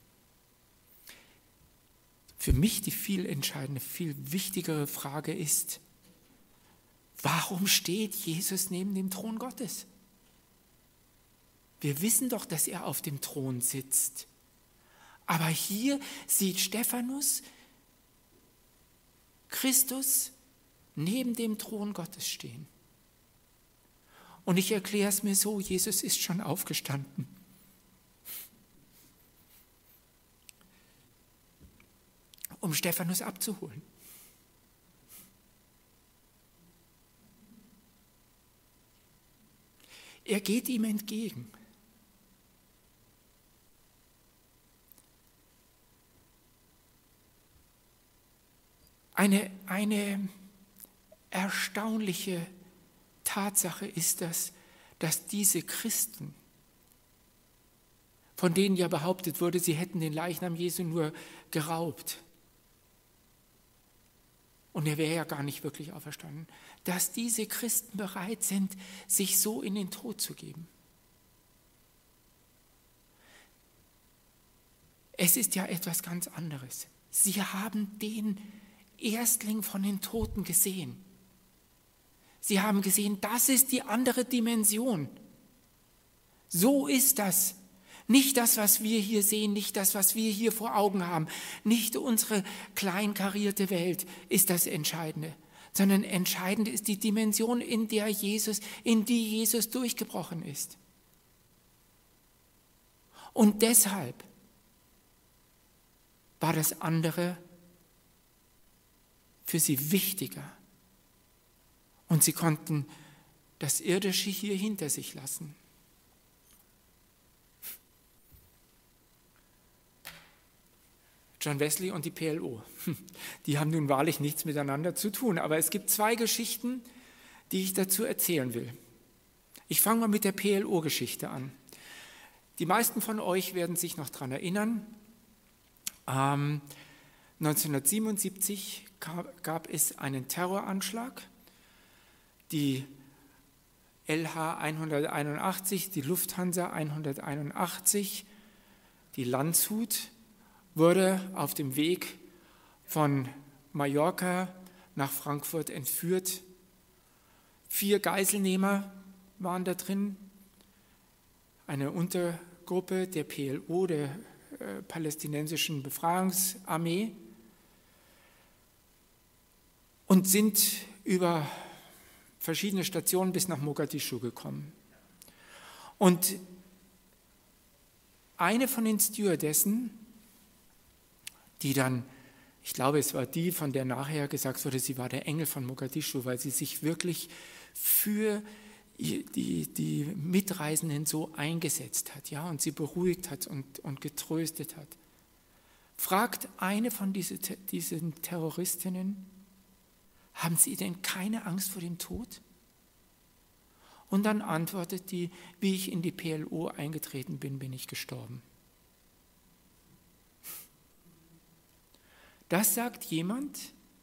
Für mich die viel entscheidende, viel wichtigere Frage ist, warum steht Jesus neben dem Thron Gottes? Wir wissen doch, dass er auf dem Thron sitzt. Aber hier sieht Stephanus Christus neben dem Thron Gottes stehen. Und ich erkläre es mir so, Jesus ist schon aufgestanden. Um Stephanus abzuholen. Er geht ihm entgegen. Eine, eine erstaunliche Tatsache ist das, dass diese Christen, von denen ja behauptet wurde, sie hätten den Leichnam Jesu nur geraubt, und er wäre ja gar nicht wirklich auferstanden, dass diese Christen bereit sind, sich so in den Tod zu geben. Es ist ja etwas ganz anderes. Sie haben den Erstling von den Toten gesehen. Sie haben gesehen, das ist die andere Dimension. So ist das. Nicht das, was wir hier sehen, nicht das, was wir hier vor Augen haben, nicht unsere kleinkarierte Welt ist das Entscheidende, sondern entscheidend ist die Dimension, in der Jesus, in die Jesus durchgebrochen ist. Und deshalb war das andere für sie wichtiger. Und sie konnten das Irdische hier hinter sich lassen. John Wesley und die P L O, die haben nun wahrlich nichts miteinander zu tun, aber es gibt zwei Geschichten, die ich dazu erzählen will. Ich fange mal mit der P L O-Geschichte an. Die meisten von euch werden sich noch daran erinnern, ähm, neunzehnhundertsiebenundsiebzig gab, gab es einen Terroranschlag, die L H hunderteinundachtzig, die Lufthansa hunderteinundachtzig, die Landshut wurde auf dem Weg von Mallorca nach Frankfurt entführt. Vier Geiselnehmer waren da drin, eine Untergruppe der P L O, der äh, palästinensischen Befreiungsarmee, und sind über verschiedene Stationen bis nach Mogadischu gekommen. Und eine von den Stewardessen die dann, ich glaube, es war die, von der nachher gesagt wurde, sie war der Engel von Mogadischu, weil sie sich wirklich für die, die Mitreisenden so eingesetzt hat, ja, und sie beruhigt hat und, und getröstet hat. Fragt eine von diese, diesen Terroristinnen, haben Sie denn keine Angst vor dem Tod? Und dann antwortet die, wie ich in die P L O eingetreten bin, bin ich gestorben. Das sagt jemand,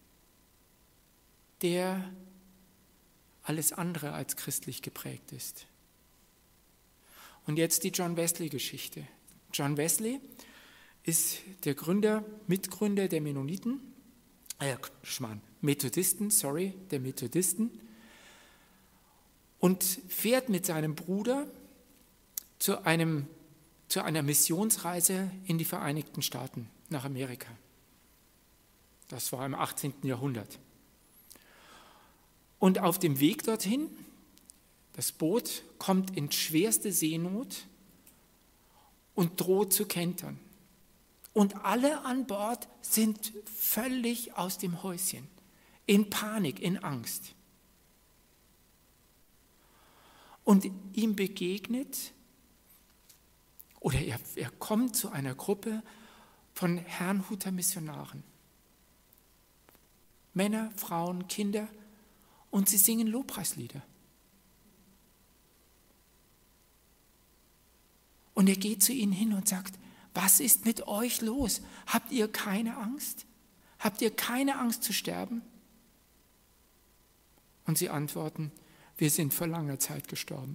der alles andere als christlich geprägt ist. Und jetzt die John Wesley-Geschichte. John Wesley ist der Gründer, Mitgründer der Mennoniten, äh, Schmarrn, Methodisten, sorry, der Methodisten, und fährt mit seinem Bruder zu, einem, zu einer Missionsreise in die Vereinigten Staaten, nach Amerika. Das war im achtzehnten Jahrhundert. Und auf dem Weg dorthin, das Boot kommt in schwerste Seenot und droht zu kentern. Und alle an Bord sind völlig aus dem Häuschen, in Panik, in Angst. Und ihm begegnet, oder er, er kommt zu einer Gruppe von Herrnhuter Missionaren. Männer, Frauen, Kinder, und sie singen Lobpreislieder. Und er geht zu ihnen hin und sagt, was ist mit euch los? Habt ihr keine Angst? Habt ihr keine Angst zu sterben? Und sie antworten, wir sind vor langer Zeit gestorben.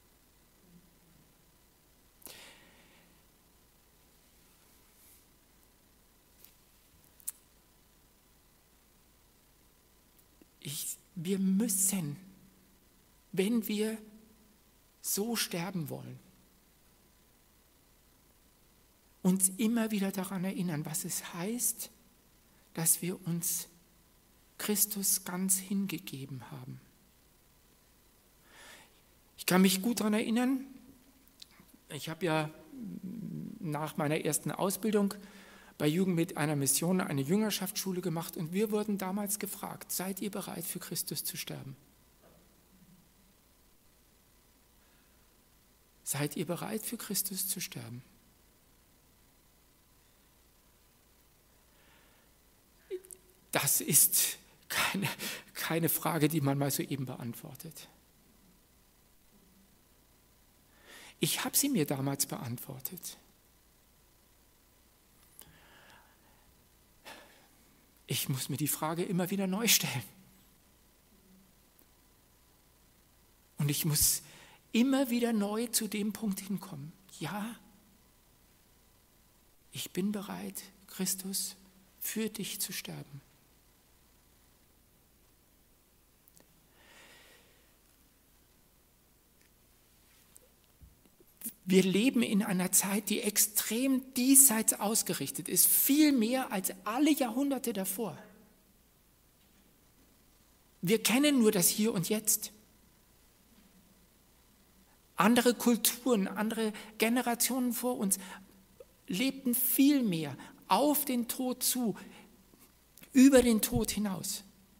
Ich, wir müssen, wenn wir so sterben wollen, uns immer wieder daran erinnern, was es heißt, dass wir uns Christus ganz hingegeben haben. Ich kann mich gut daran erinnern, ich habe ja nach meiner ersten Ausbildung bei Jugend mit einer Mission eine Jüngerschaftsschule gemacht und wir wurden damals gefragt, seid ihr bereit für Christus zu sterben? Seid ihr bereit für Christus zu sterben? Das ist keine, keine Frage, die man mal so eben beantwortet. Ich habe sie mir damals beantwortet. Ich muss mir die Frage immer wieder neu stellen. Und ich muss immer wieder neu zu dem Punkt hinkommen. Ja, ich bin bereit, Christus, für dich zu sterben. Wir leben in einer Zeit, die extrem diesseits ausgerichtet ist, viel mehr als alle Jahrhunderte davor. Wir kennen nur das Hier und Jetzt. Andere Kulturen, andere Generationen vor uns lebten viel mehr auf den Tod zu, über den Tod hinaus.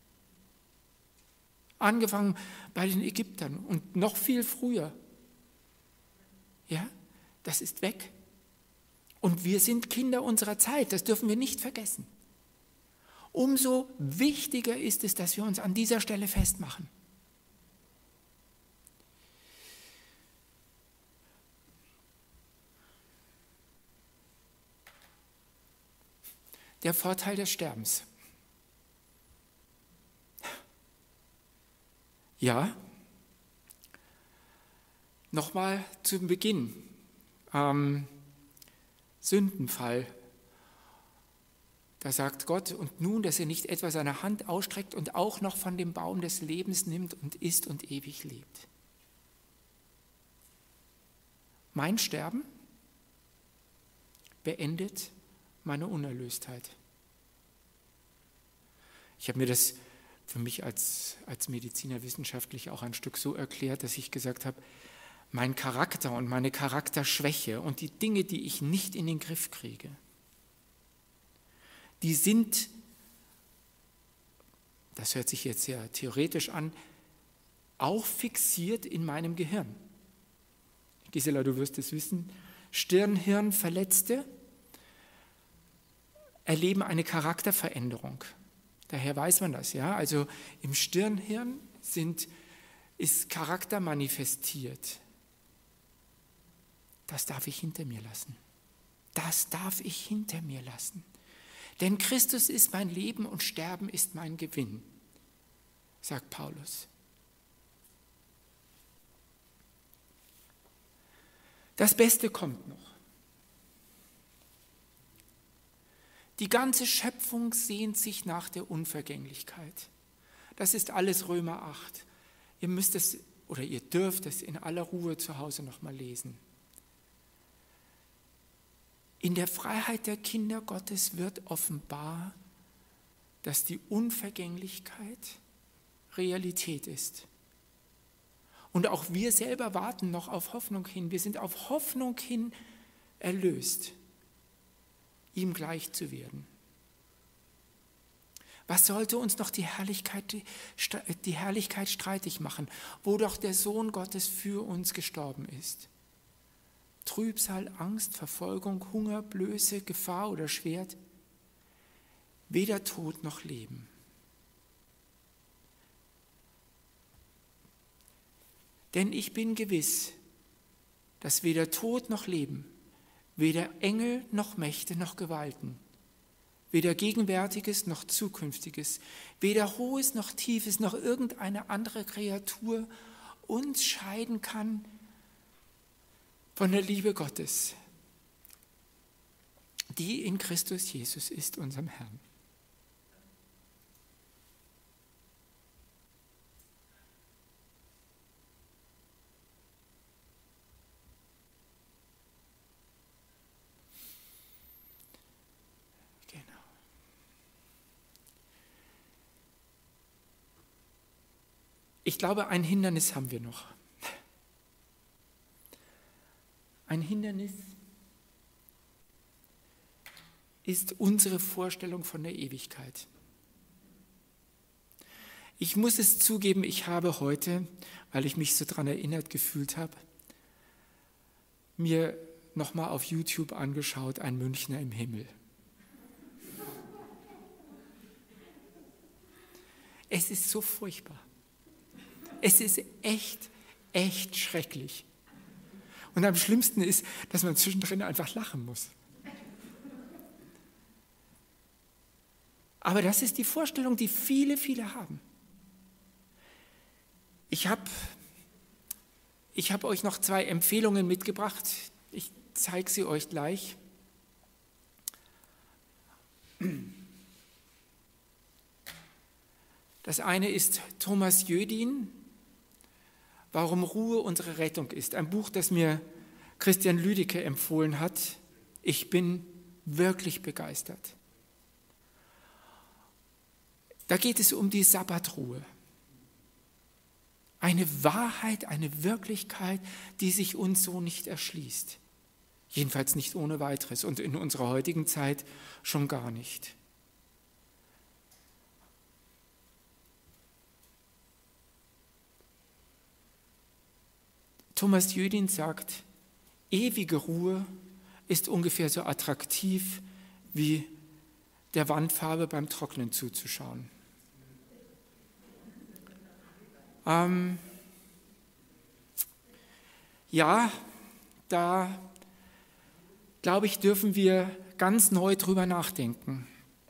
Angefangen bei den Ägyptern und noch viel früher. Ja, das ist weg. Und wir sind Kinder unserer Zeit, das dürfen wir nicht vergessen. Umso wichtiger ist es, dass wir uns an dieser Stelle festmachen. Der Vorteil des Sterbens. Ja, nochmal zum Beginn. Ähm, Sündenfall. Da sagt Gott, und nun, dass er nicht etwa seine Hand ausstreckt und auch noch von dem Baum des Lebens nimmt und isst und ewig lebt. Mein Sterben beendet meine Unerlöstheit. Ich habe mir das für mich als, als Mediziner wissenschaftlich auch ein Stück so erklärt, dass ich gesagt habe, mein Charakter und meine Charakterschwäche und die Dinge, die ich nicht in den Griff kriege, die sind, das hört sich jetzt sehr theoretisch an, auch fixiert in meinem Gehirn. Gisela, du wirst es wissen, Stirnhirnverletzte erleben eine Charakterveränderung. Daher weiß man das, ja. Also im Stirnhirn sind, ist Charakter manifestiert. Das darf ich hinter mir lassen. Das darf ich hinter mir lassen. Denn Christus ist mein Leben und Sterben ist mein Gewinn, sagt Paulus. Das Beste kommt noch. Die ganze Schöpfung sehnt sich nach der Unvergänglichkeit. Das ist alles Römer acht. Ihr müsst es oder ihr dürft es in aller Ruhe zu Hause nochmal lesen. In der Freiheit der Kinder Gottes wird offenbar, dass die Unvergänglichkeit Realität ist. Und auch wir selber warten noch auf Hoffnung hin. Wir sind auf Hoffnung hin erlöst, ihm gleich zu werden. Was sollte uns noch die Herrlichkeit, die Herrlichkeit streitig machen, wo doch der Sohn Gottes für uns gestorben ist? Trübsal, Angst, Verfolgung, Hunger, Blöße, Gefahr oder Schwert, weder Tod noch Leben. Denn ich bin gewiss, dass weder Tod noch Leben, weder Engel noch Mächte noch Gewalten, weder Gegenwärtiges noch Zukünftiges, weder Hohes noch Tiefes noch irgendeine andere Kreatur uns scheiden kann von der Liebe Gottes, die in Christus Jesus ist, unserem Herrn. Genau. Ich glaube, ein Hindernis haben wir noch. Ein Hindernis ist unsere Vorstellung von der Ewigkeit. Ich muss es zugeben, ich habe heute, weil ich mich so daran erinnert gefühlt habe, mir nochmal auf YouTube angeschaut, ein Münchner im Himmel. Es ist so furchtbar. Es ist echt, echt schrecklich. Und am schlimmsten ist, dass man zwischendrin einfach lachen muss. Aber das ist die Vorstellung, die viele, viele haben. Ich habe ich hab euch noch zwei Empfehlungen mitgebracht. Ich zeige sie euch gleich. Das eine ist Thomas Jödin, Warum Ruhe unsere Rettung ist. Ein Buch, das mir Christian Lüdecke empfohlen hat. Ich bin wirklich begeistert. Da geht es um die Sabbatruhe. Eine Wahrheit, eine Wirklichkeit, die sich uns so nicht erschließt. Jedenfalls nicht ohne weiteres und in unserer heutigen Zeit schon gar nicht. Thomas Jödin sagt, ewige Ruhe ist ungefähr so attraktiv wie der Wandfarbe beim Trocknen zuzuschauen. Ähm, ja, da glaube ich, dürfen wir ganz neu drüber nachdenken.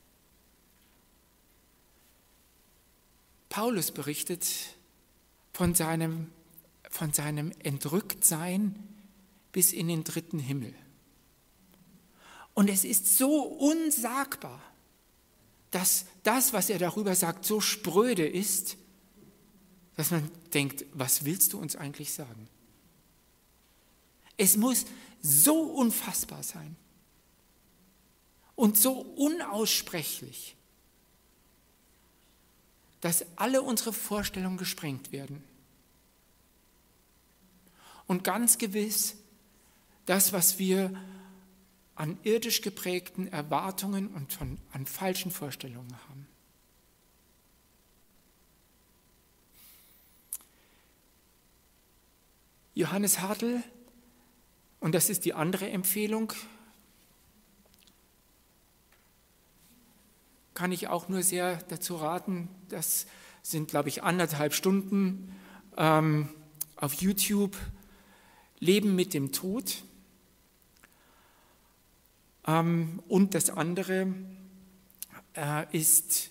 Paulus berichtet von seinem, von seinem Entrücktsein bis in den dritten Himmel. Und es ist so unsagbar, dass das, was er darüber sagt, so spröde ist, dass man denkt, was willst du uns eigentlich sagen? Es muss so unfassbar sein und so unaussprechlich, dass alle unsere Vorstellungen gesprengt werden. Und ganz gewiss, das, was wir an irdisch geprägten Erwartungen und von, an falschen Vorstellungen haben. Johannes Hartl, und das ist die andere Empfehlung, kann ich auch nur sehr dazu raten, das sind, glaube ich, anderthalb Stunden ähm, auf YouTube, Leben mit dem Tod. Ähm, und das andere äh, ist,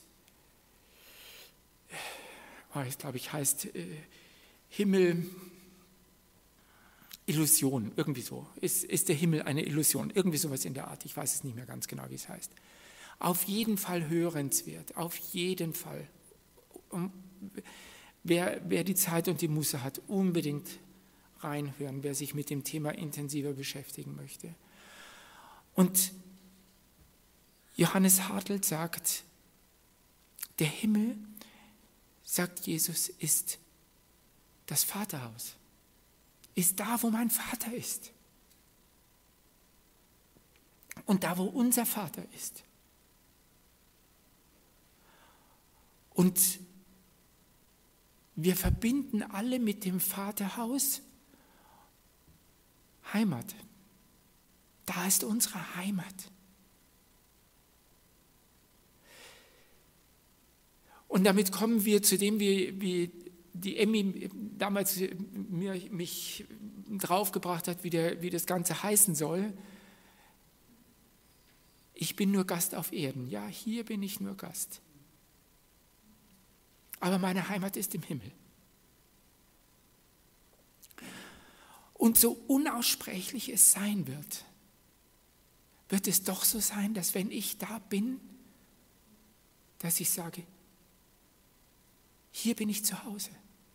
oh, ich glaube ich, heißt äh, Himmel, Illusion, irgendwie so. Ist, ist der Himmel eine Illusion? Irgendwie sowas in der Art. Ich weiß es nicht mehr ganz genau, wie es heißt. Auf jeden Fall hörenswert, auf jeden Fall. Um, wer, wer die Zeit und die Muße hat, unbedingt reinhören, wer sich mit dem Thema intensiver beschäftigen möchte. Und Johannes Hartl sagt, der Himmel, sagt Jesus, ist das Vaterhaus. Ist da, wo mein Vater ist. Und da, wo unser Vater ist. Und wir verbinden alle mit dem Vaterhaus Heimat. Da ist unsere Heimat. Und damit kommen wir zu dem, wie, wie die Emmy damals mir, mich draufgebracht hat, wie, der, wie das Ganze heißen soll. Ich bin nur Gast auf Erden. Ja, hier bin ich nur Gast. Aber meine Heimat ist im Himmel. Und so unaussprechlich es sein wird, wird es doch so sein, dass wenn ich da bin, dass ich sage, hier bin ich zu Hause.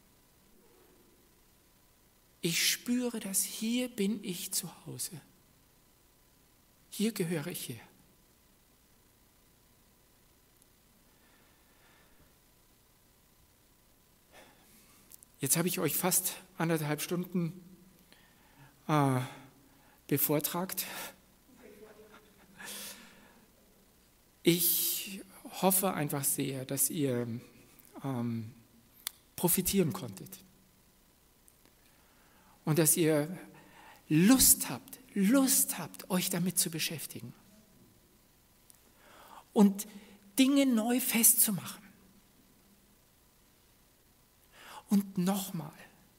Ich spüre das, hier bin ich zu Hause. Hier gehöre ich her. Jetzt habe ich euch fast anderthalb Stunden äh, bevortragt. Ich hoffe einfach sehr, dass ihr ähm, profitieren konntet. Und dass ihr Lust habt, Lust habt, euch damit zu beschäftigen. Und Dinge neu festzumachen. Und nochmal,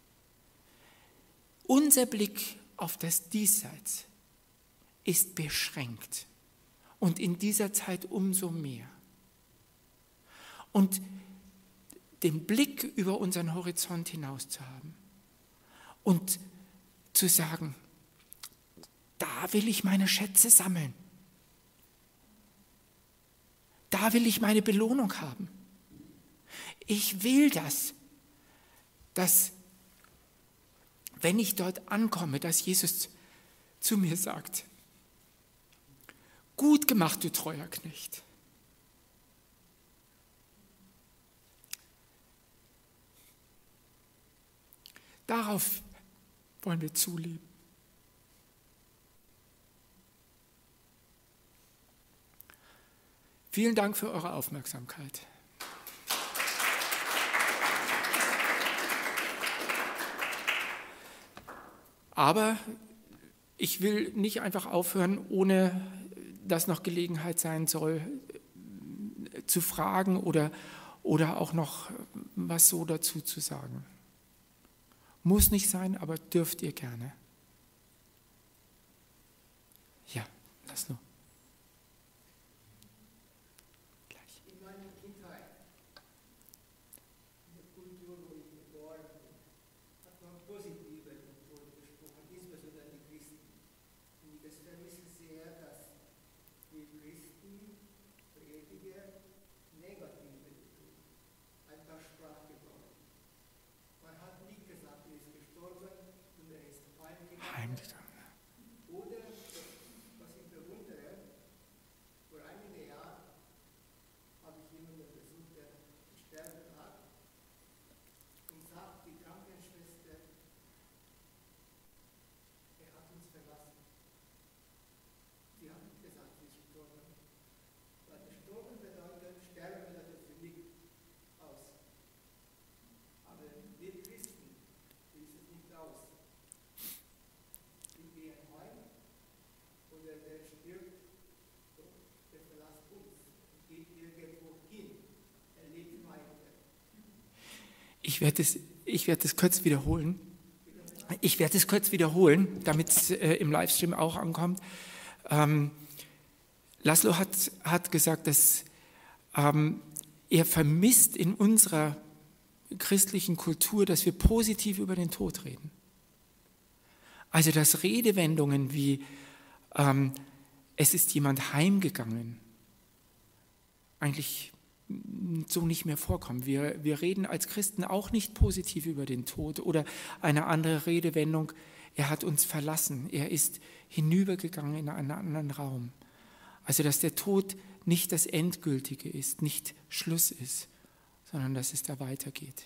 unser Blick auf das Diesseits ist beschränkt. Und in dieser Zeit umso mehr. Und den Blick über unseren Horizont hinaus zu haben. Und zu sagen, da will ich meine Schätze sammeln. Da will ich meine Belohnung haben. Ich will das, dass, wenn ich dort ankomme, dass Jesus zu mir sagt, gut gemacht, du treuer Knecht. Darauf wollen wir zuleben. Vielen Dank für eure Aufmerksamkeit. Aber ich will nicht einfach aufhören, ohne dass noch Gelegenheit sein soll, zu fragen oder, oder auch noch was so dazu zu sagen. Muss nicht sein, aber dürft ihr gerne. Ja, lass nur. Gleich. In meiner Kindheit, in der Kultur, wo ich geboren bin, hat man positiv über den Tod gesprochen, insbesondere die Christen. Und ich vermisse sehr, dass die Christen, Prediger, negativ über den Tod einfach Sprache gebrauchen. Man hat nicht gesagt, er ist gestorben und er ist heimgegangen. Heimgegangen. Oder, was ich bewundere, irgendwo hin. Er lebt weiter. Ich werde es, ich werde es kurz wiederholen. Ich werde es kurz wiederholen, damit es äh, im Livestream auch ankommt. Ähm, Laszlo hat, hat gesagt, dass ähm, er vermisst in unserer christlichen Kultur, dass wir positiv über den Tod reden. Also dass Redewendungen wie ähm, es ist jemand heimgegangen eigentlich so nicht mehr vorkommen. Wir, wir reden als Christen auch nicht positiv über den Tod oder eine andere Redewendung, er hat uns verlassen, er ist hinübergegangen in einen anderen Raum. Also dass der Tod nicht das Endgültige ist, nicht Schluss ist, sondern dass es da weitergeht.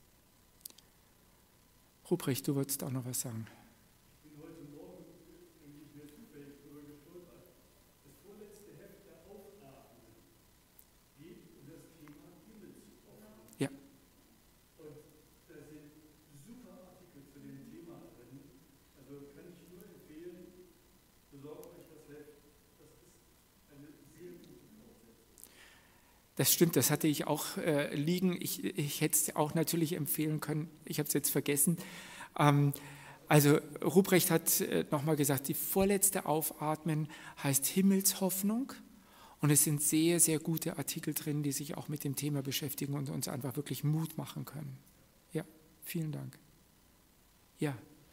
Ruprecht, du wolltest auch noch was sagen. Ich bin heute Morgen eigentlich mehr zufällig darüber gestolpert. Das vorletzte Heft der Aufatmen geht um das Thema Himmelsoffenung. Ja. Und da sind super Artikel zu dem Thema drin. Also kann ich nur empfehlen, besorgt euch das Heft. Das ist eine sehr gute Fortsetzung. Das stimmt, das hatte ich auch äh, liegen. Ich, ich hätte es auch natürlich empfehlen können. Ich habe es jetzt vergessen. Ähm, also Ruprecht hat äh, nochmal gesagt, die vorletzte Aufatmen heißt Himmelshoffnung. Und es sind sehr, sehr gute Artikel drin, die sich auch mit dem Thema beschäftigen und uns einfach wirklich Mut machen können. Ja, vielen Dank. Ja.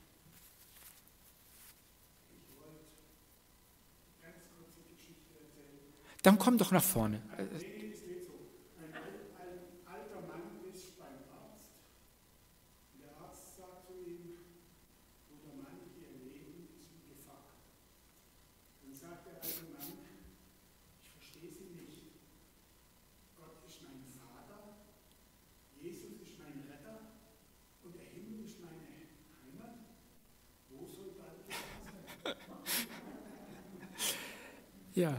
Ich wollte ganz kurz die Geschichte erzählen. Dann komm doch nach vorne. Nee, nee, es geht so. Ein, al- ein alter Mann ist beim Arzt. Der Arzt sagt zu ihm, guter Mann, Ihr Leben ist in Gefahr. Dann sagt der alte Mann, ich verstehe Sie nicht. Gott ist mein Vater, Jesus ist mein Retter und der Himmel ist meine Heimat. Wo soll da die Gefahr sein? Ja.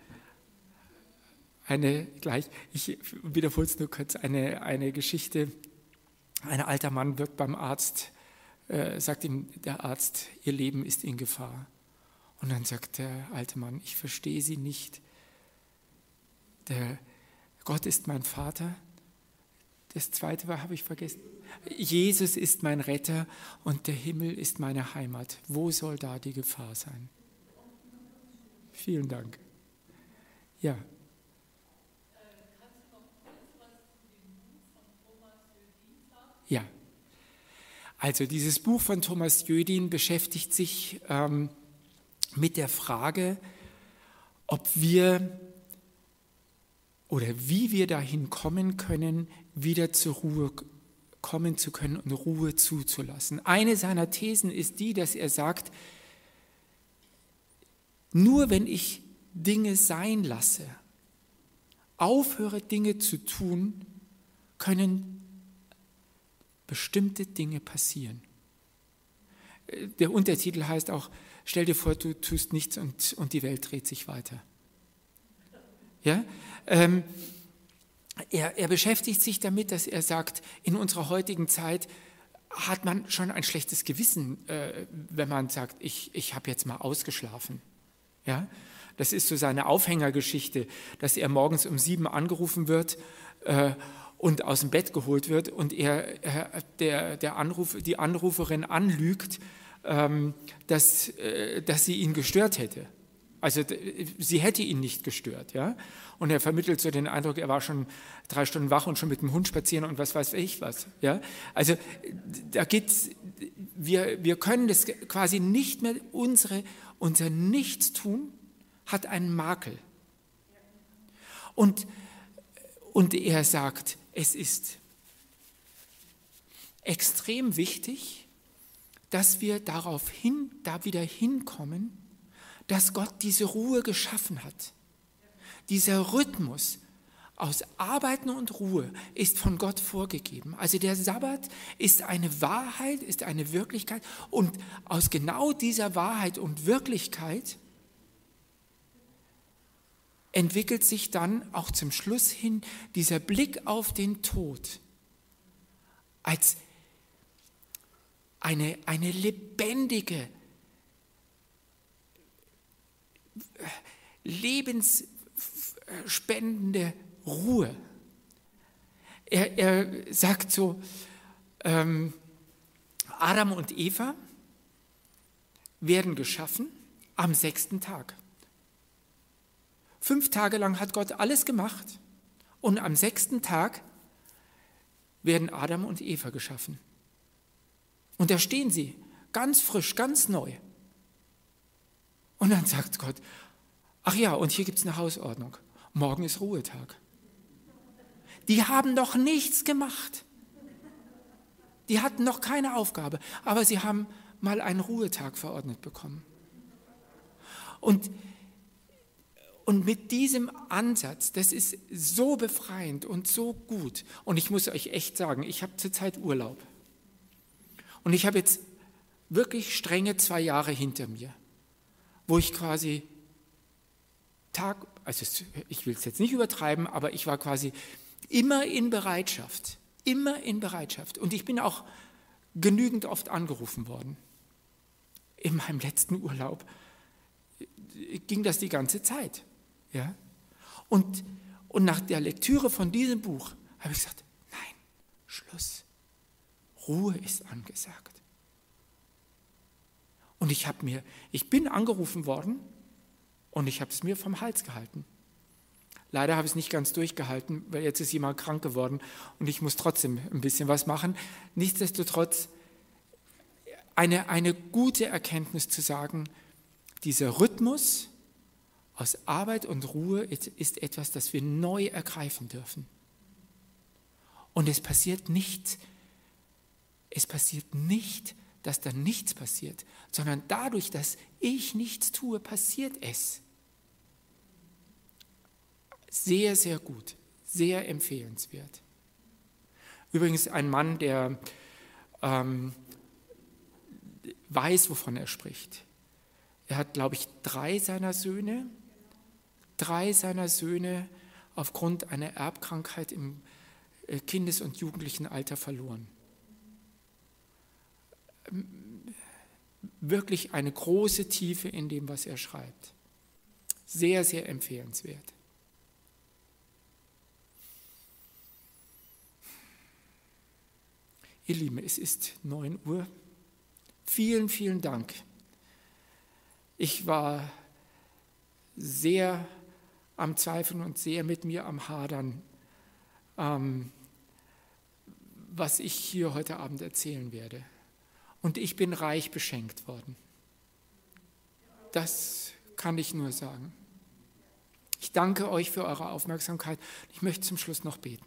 Eine, gleich, ich wiederhole es nur kurz, eine, eine Geschichte. Ein alter Mann wird beim Arzt, äh, sagt ihm der Arzt, Ihr Leben ist in Gefahr. Und dann sagt der alte Mann, ich verstehe Sie nicht. Der Gott ist mein Vater. Das zweite war, habe ich vergessen. Jesus ist mein Retter und der Himmel ist meine Heimat. Wo soll da die Gefahr sein? Vielen Dank. Ja. Ja, also dieses Buch von Thomas Jödin beschäftigt sich ähm, mit der Frage, ob wir oder wie wir dahin kommen können, wieder zur Ruhe kommen zu können und Ruhe zuzulassen. Eine seiner Thesen ist die, dass er sagt, nur wenn ich Dinge sein lasse, aufhöre Dinge zu tun, können bestimmte Dinge passieren. Der Untertitel heißt auch, stell dir vor, du tust nichts und, und die Welt dreht sich weiter. Ja? Ähm, er, er beschäftigt sich damit, dass er sagt, in unserer heutigen Zeit hat man schon ein schlechtes Gewissen, äh, wenn man sagt, ich, ich habe jetzt mal ausgeschlafen. Ja? Das ist so seine Aufhängergeschichte, dass er morgens um sieben angerufen wird äh, und aus dem Bett geholt wird und er, er der, der Anruf, die Anruferin anlügt, ähm, dass, äh, dass sie ihn gestört hätte. Also sie hätte ihn nicht gestört. Ja? Und er vermittelt so den Eindruck, er war schon drei Stunden wach und schon mit dem Hund spazieren und was weiß ich was. Ja? Also da geht's, wir, wir können das quasi nicht mehr, unsere, unser Nichtstun hat einen Makel. Und, und er sagt, es ist extrem wichtig, dass wir darauf hin, da wieder hinkommen, dass Gott diese Ruhe geschaffen hat. Dieser Rhythmus aus Arbeiten und Ruhe ist von Gott vorgegeben. Also der Sabbat ist eine Wahrheit, ist eine Wirklichkeit und aus genau dieser Wahrheit und Wirklichkeit entwickelt sich dann auch zum Schluss hin dieser Blick auf den Tod als eine, eine lebendige, lebensspendende Ruhe. Er, er sagt so, ähm, Adam und Eva werden geschaffen am sechsten Tag. Fünf Tage lang hat Gott alles gemacht und am sechsten Tag werden Adam und Eva geschaffen. Und da stehen sie, ganz frisch, ganz neu. Und dann sagt Gott, ach ja, und hier gibt es eine Hausordnung. Morgen ist Ruhetag. Die haben noch nichts gemacht. Die hatten noch keine Aufgabe, aber sie haben mal einen Ruhetag verordnet bekommen. Und, und mit diesem Ansatz, das ist so befreiend und so gut. Und ich muss euch echt sagen, ich habe zurzeit Urlaub. Und ich habe jetzt wirklich strenge zwei Jahre hinter mir, wo ich quasi Tag, also ich will es jetzt nicht übertreiben, aber ich war quasi immer in Bereitschaft, immer in Bereitschaft. Und ich bin auch genügend oft angerufen worden. In meinem letzten Urlaub ging das die ganze Zeit. Ja? Und, und nach der Lektüre von diesem Buch habe ich gesagt, nein, Schluss. Ruhe ist angesagt. Und ich habe mir, ich bin angerufen worden und ich habe es mir vom Hals gehalten. Leider habe ich es nicht ganz durchgehalten, weil jetzt ist jemand krank geworden und ich muss trotzdem ein bisschen was machen. Nichtsdestotrotz eine, eine gute Erkenntnis zu sagen, dieser Rhythmus aus Arbeit und Ruhe ist, ist etwas, das wir neu ergreifen dürfen. Und es passiert nicht, es passiert nicht, dass dann nichts passiert, sondern dadurch, dass ich nichts tue, passiert es. Sehr, sehr gut, sehr empfehlenswert. Übrigens ein Mann, der ähm, weiß, wovon er spricht. Er hat, glaube ich, drei seiner Söhne, drei seiner Söhne aufgrund einer Erbkrankheit im Kindes- und Jugendlichenalter verloren. Wirklich eine große Tiefe in dem, was er schreibt. Sehr, sehr empfehlenswert. Ihr Lieben, es ist neun Uhr. Vielen, vielen Dank. Ich war sehr am Zweifeln und sehr mit mir am Hadern, ähm, was ich hier heute Abend erzählen werde. Und ich bin reich beschenkt worden. Das kann ich nur sagen. Ich danke euch für eure Aufmerksamkeit. Ich möchte zum Schluss noch beten.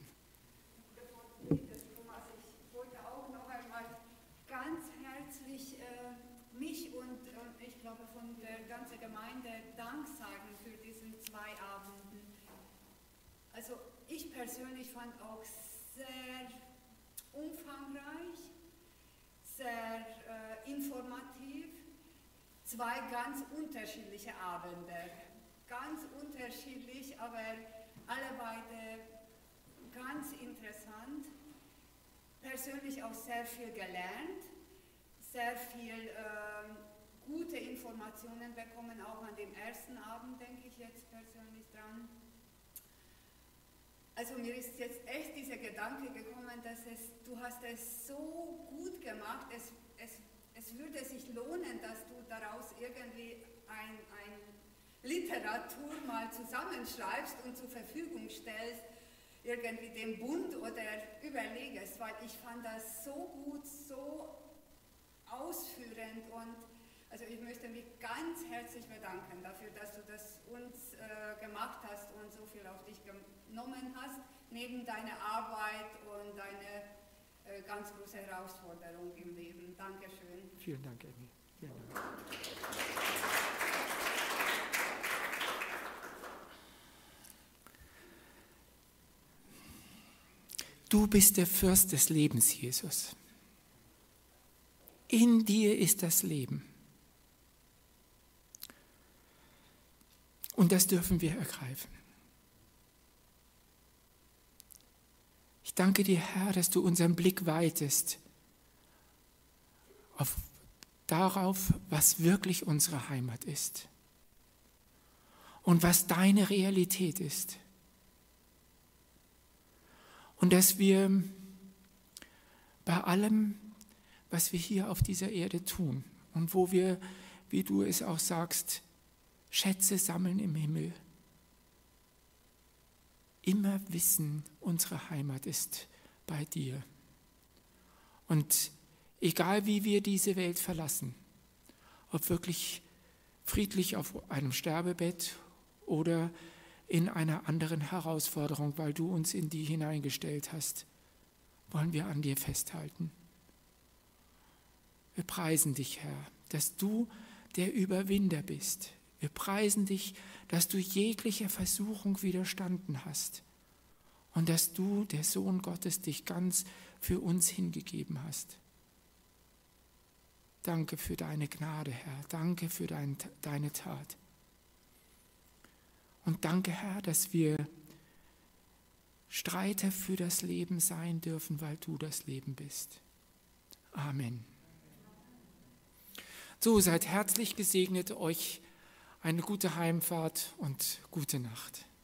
Also ich persönlich fand auch sehr umfangreich, sehr äh, informativ, zwei ganz unterschiedliche Abende, ganz unterschiedlich, aber alle beide ganz interessant, persönlich auch sehr viel gelernt, sehr viel äh, gute Informationen bekommen, auch an dem ersten Abend denke ich jetzt persönlich dran. Also mir ist jetzt echt dieser Gedanke gekommen, dass es, du hast es so gut gemacht, es, es, es würde sich lohnen, dass du daraus irgendwie ein, ein Literatur mal zusammenschreibst und zur Verfügung stellst, irgendwie dem Bund oder überlegest, weil ich fand das so gut, so ausführend und also ich möchte mich ganz herzlich bedanken dafür, dass du das uns äh, gemacht hast und so viel auf dich genommen hast, neben deiner Arbeit und deiner äh, ganz große Herausforderung im Leben. Dankeschön. Vielen Dank, Emmy. Vielen Dank. Du bist der Fürst des Lebens, Jesus. In dir ist das Leben. Und das dürfen wir ergreifen. Ich danke dir, Herr, dass du unseren Blick weitest auf, darauf, was wirklich unsere Heimat ist und was deine Realität ist. Und dass wir bei allem, was wir hier auf dieser Erde tun und wo wir, wie du es auch sagst, Schätze sammeln im Himmel, immer wissen, unsere Heimat ist bei dir. Und egal wie wir diese Welt verlassen, ob wirklich friedlich auf einem Sterbebett oder in einer anderen Herausforderung, weil du uns in die hineingestellt hast, wollen wir an dir festhalten. Wir preisen dich, Herr, dass du der Überwinder bist. Wir preisen dich, dass du jeglicher Versuchung widerstanden hast und dass du, der Sohn Gottes, dich ganz für uns hingegeben hast. Danke für deine Gnade, Herr. Danke für dein, deine Tat. Und danke, Herr, dass wir Streiter für das Leben sein dürfen, weil du das Leben bist. Amen. So, seid herzlich gesegnet, euch eine gute Heimfahrt und gute Nacht.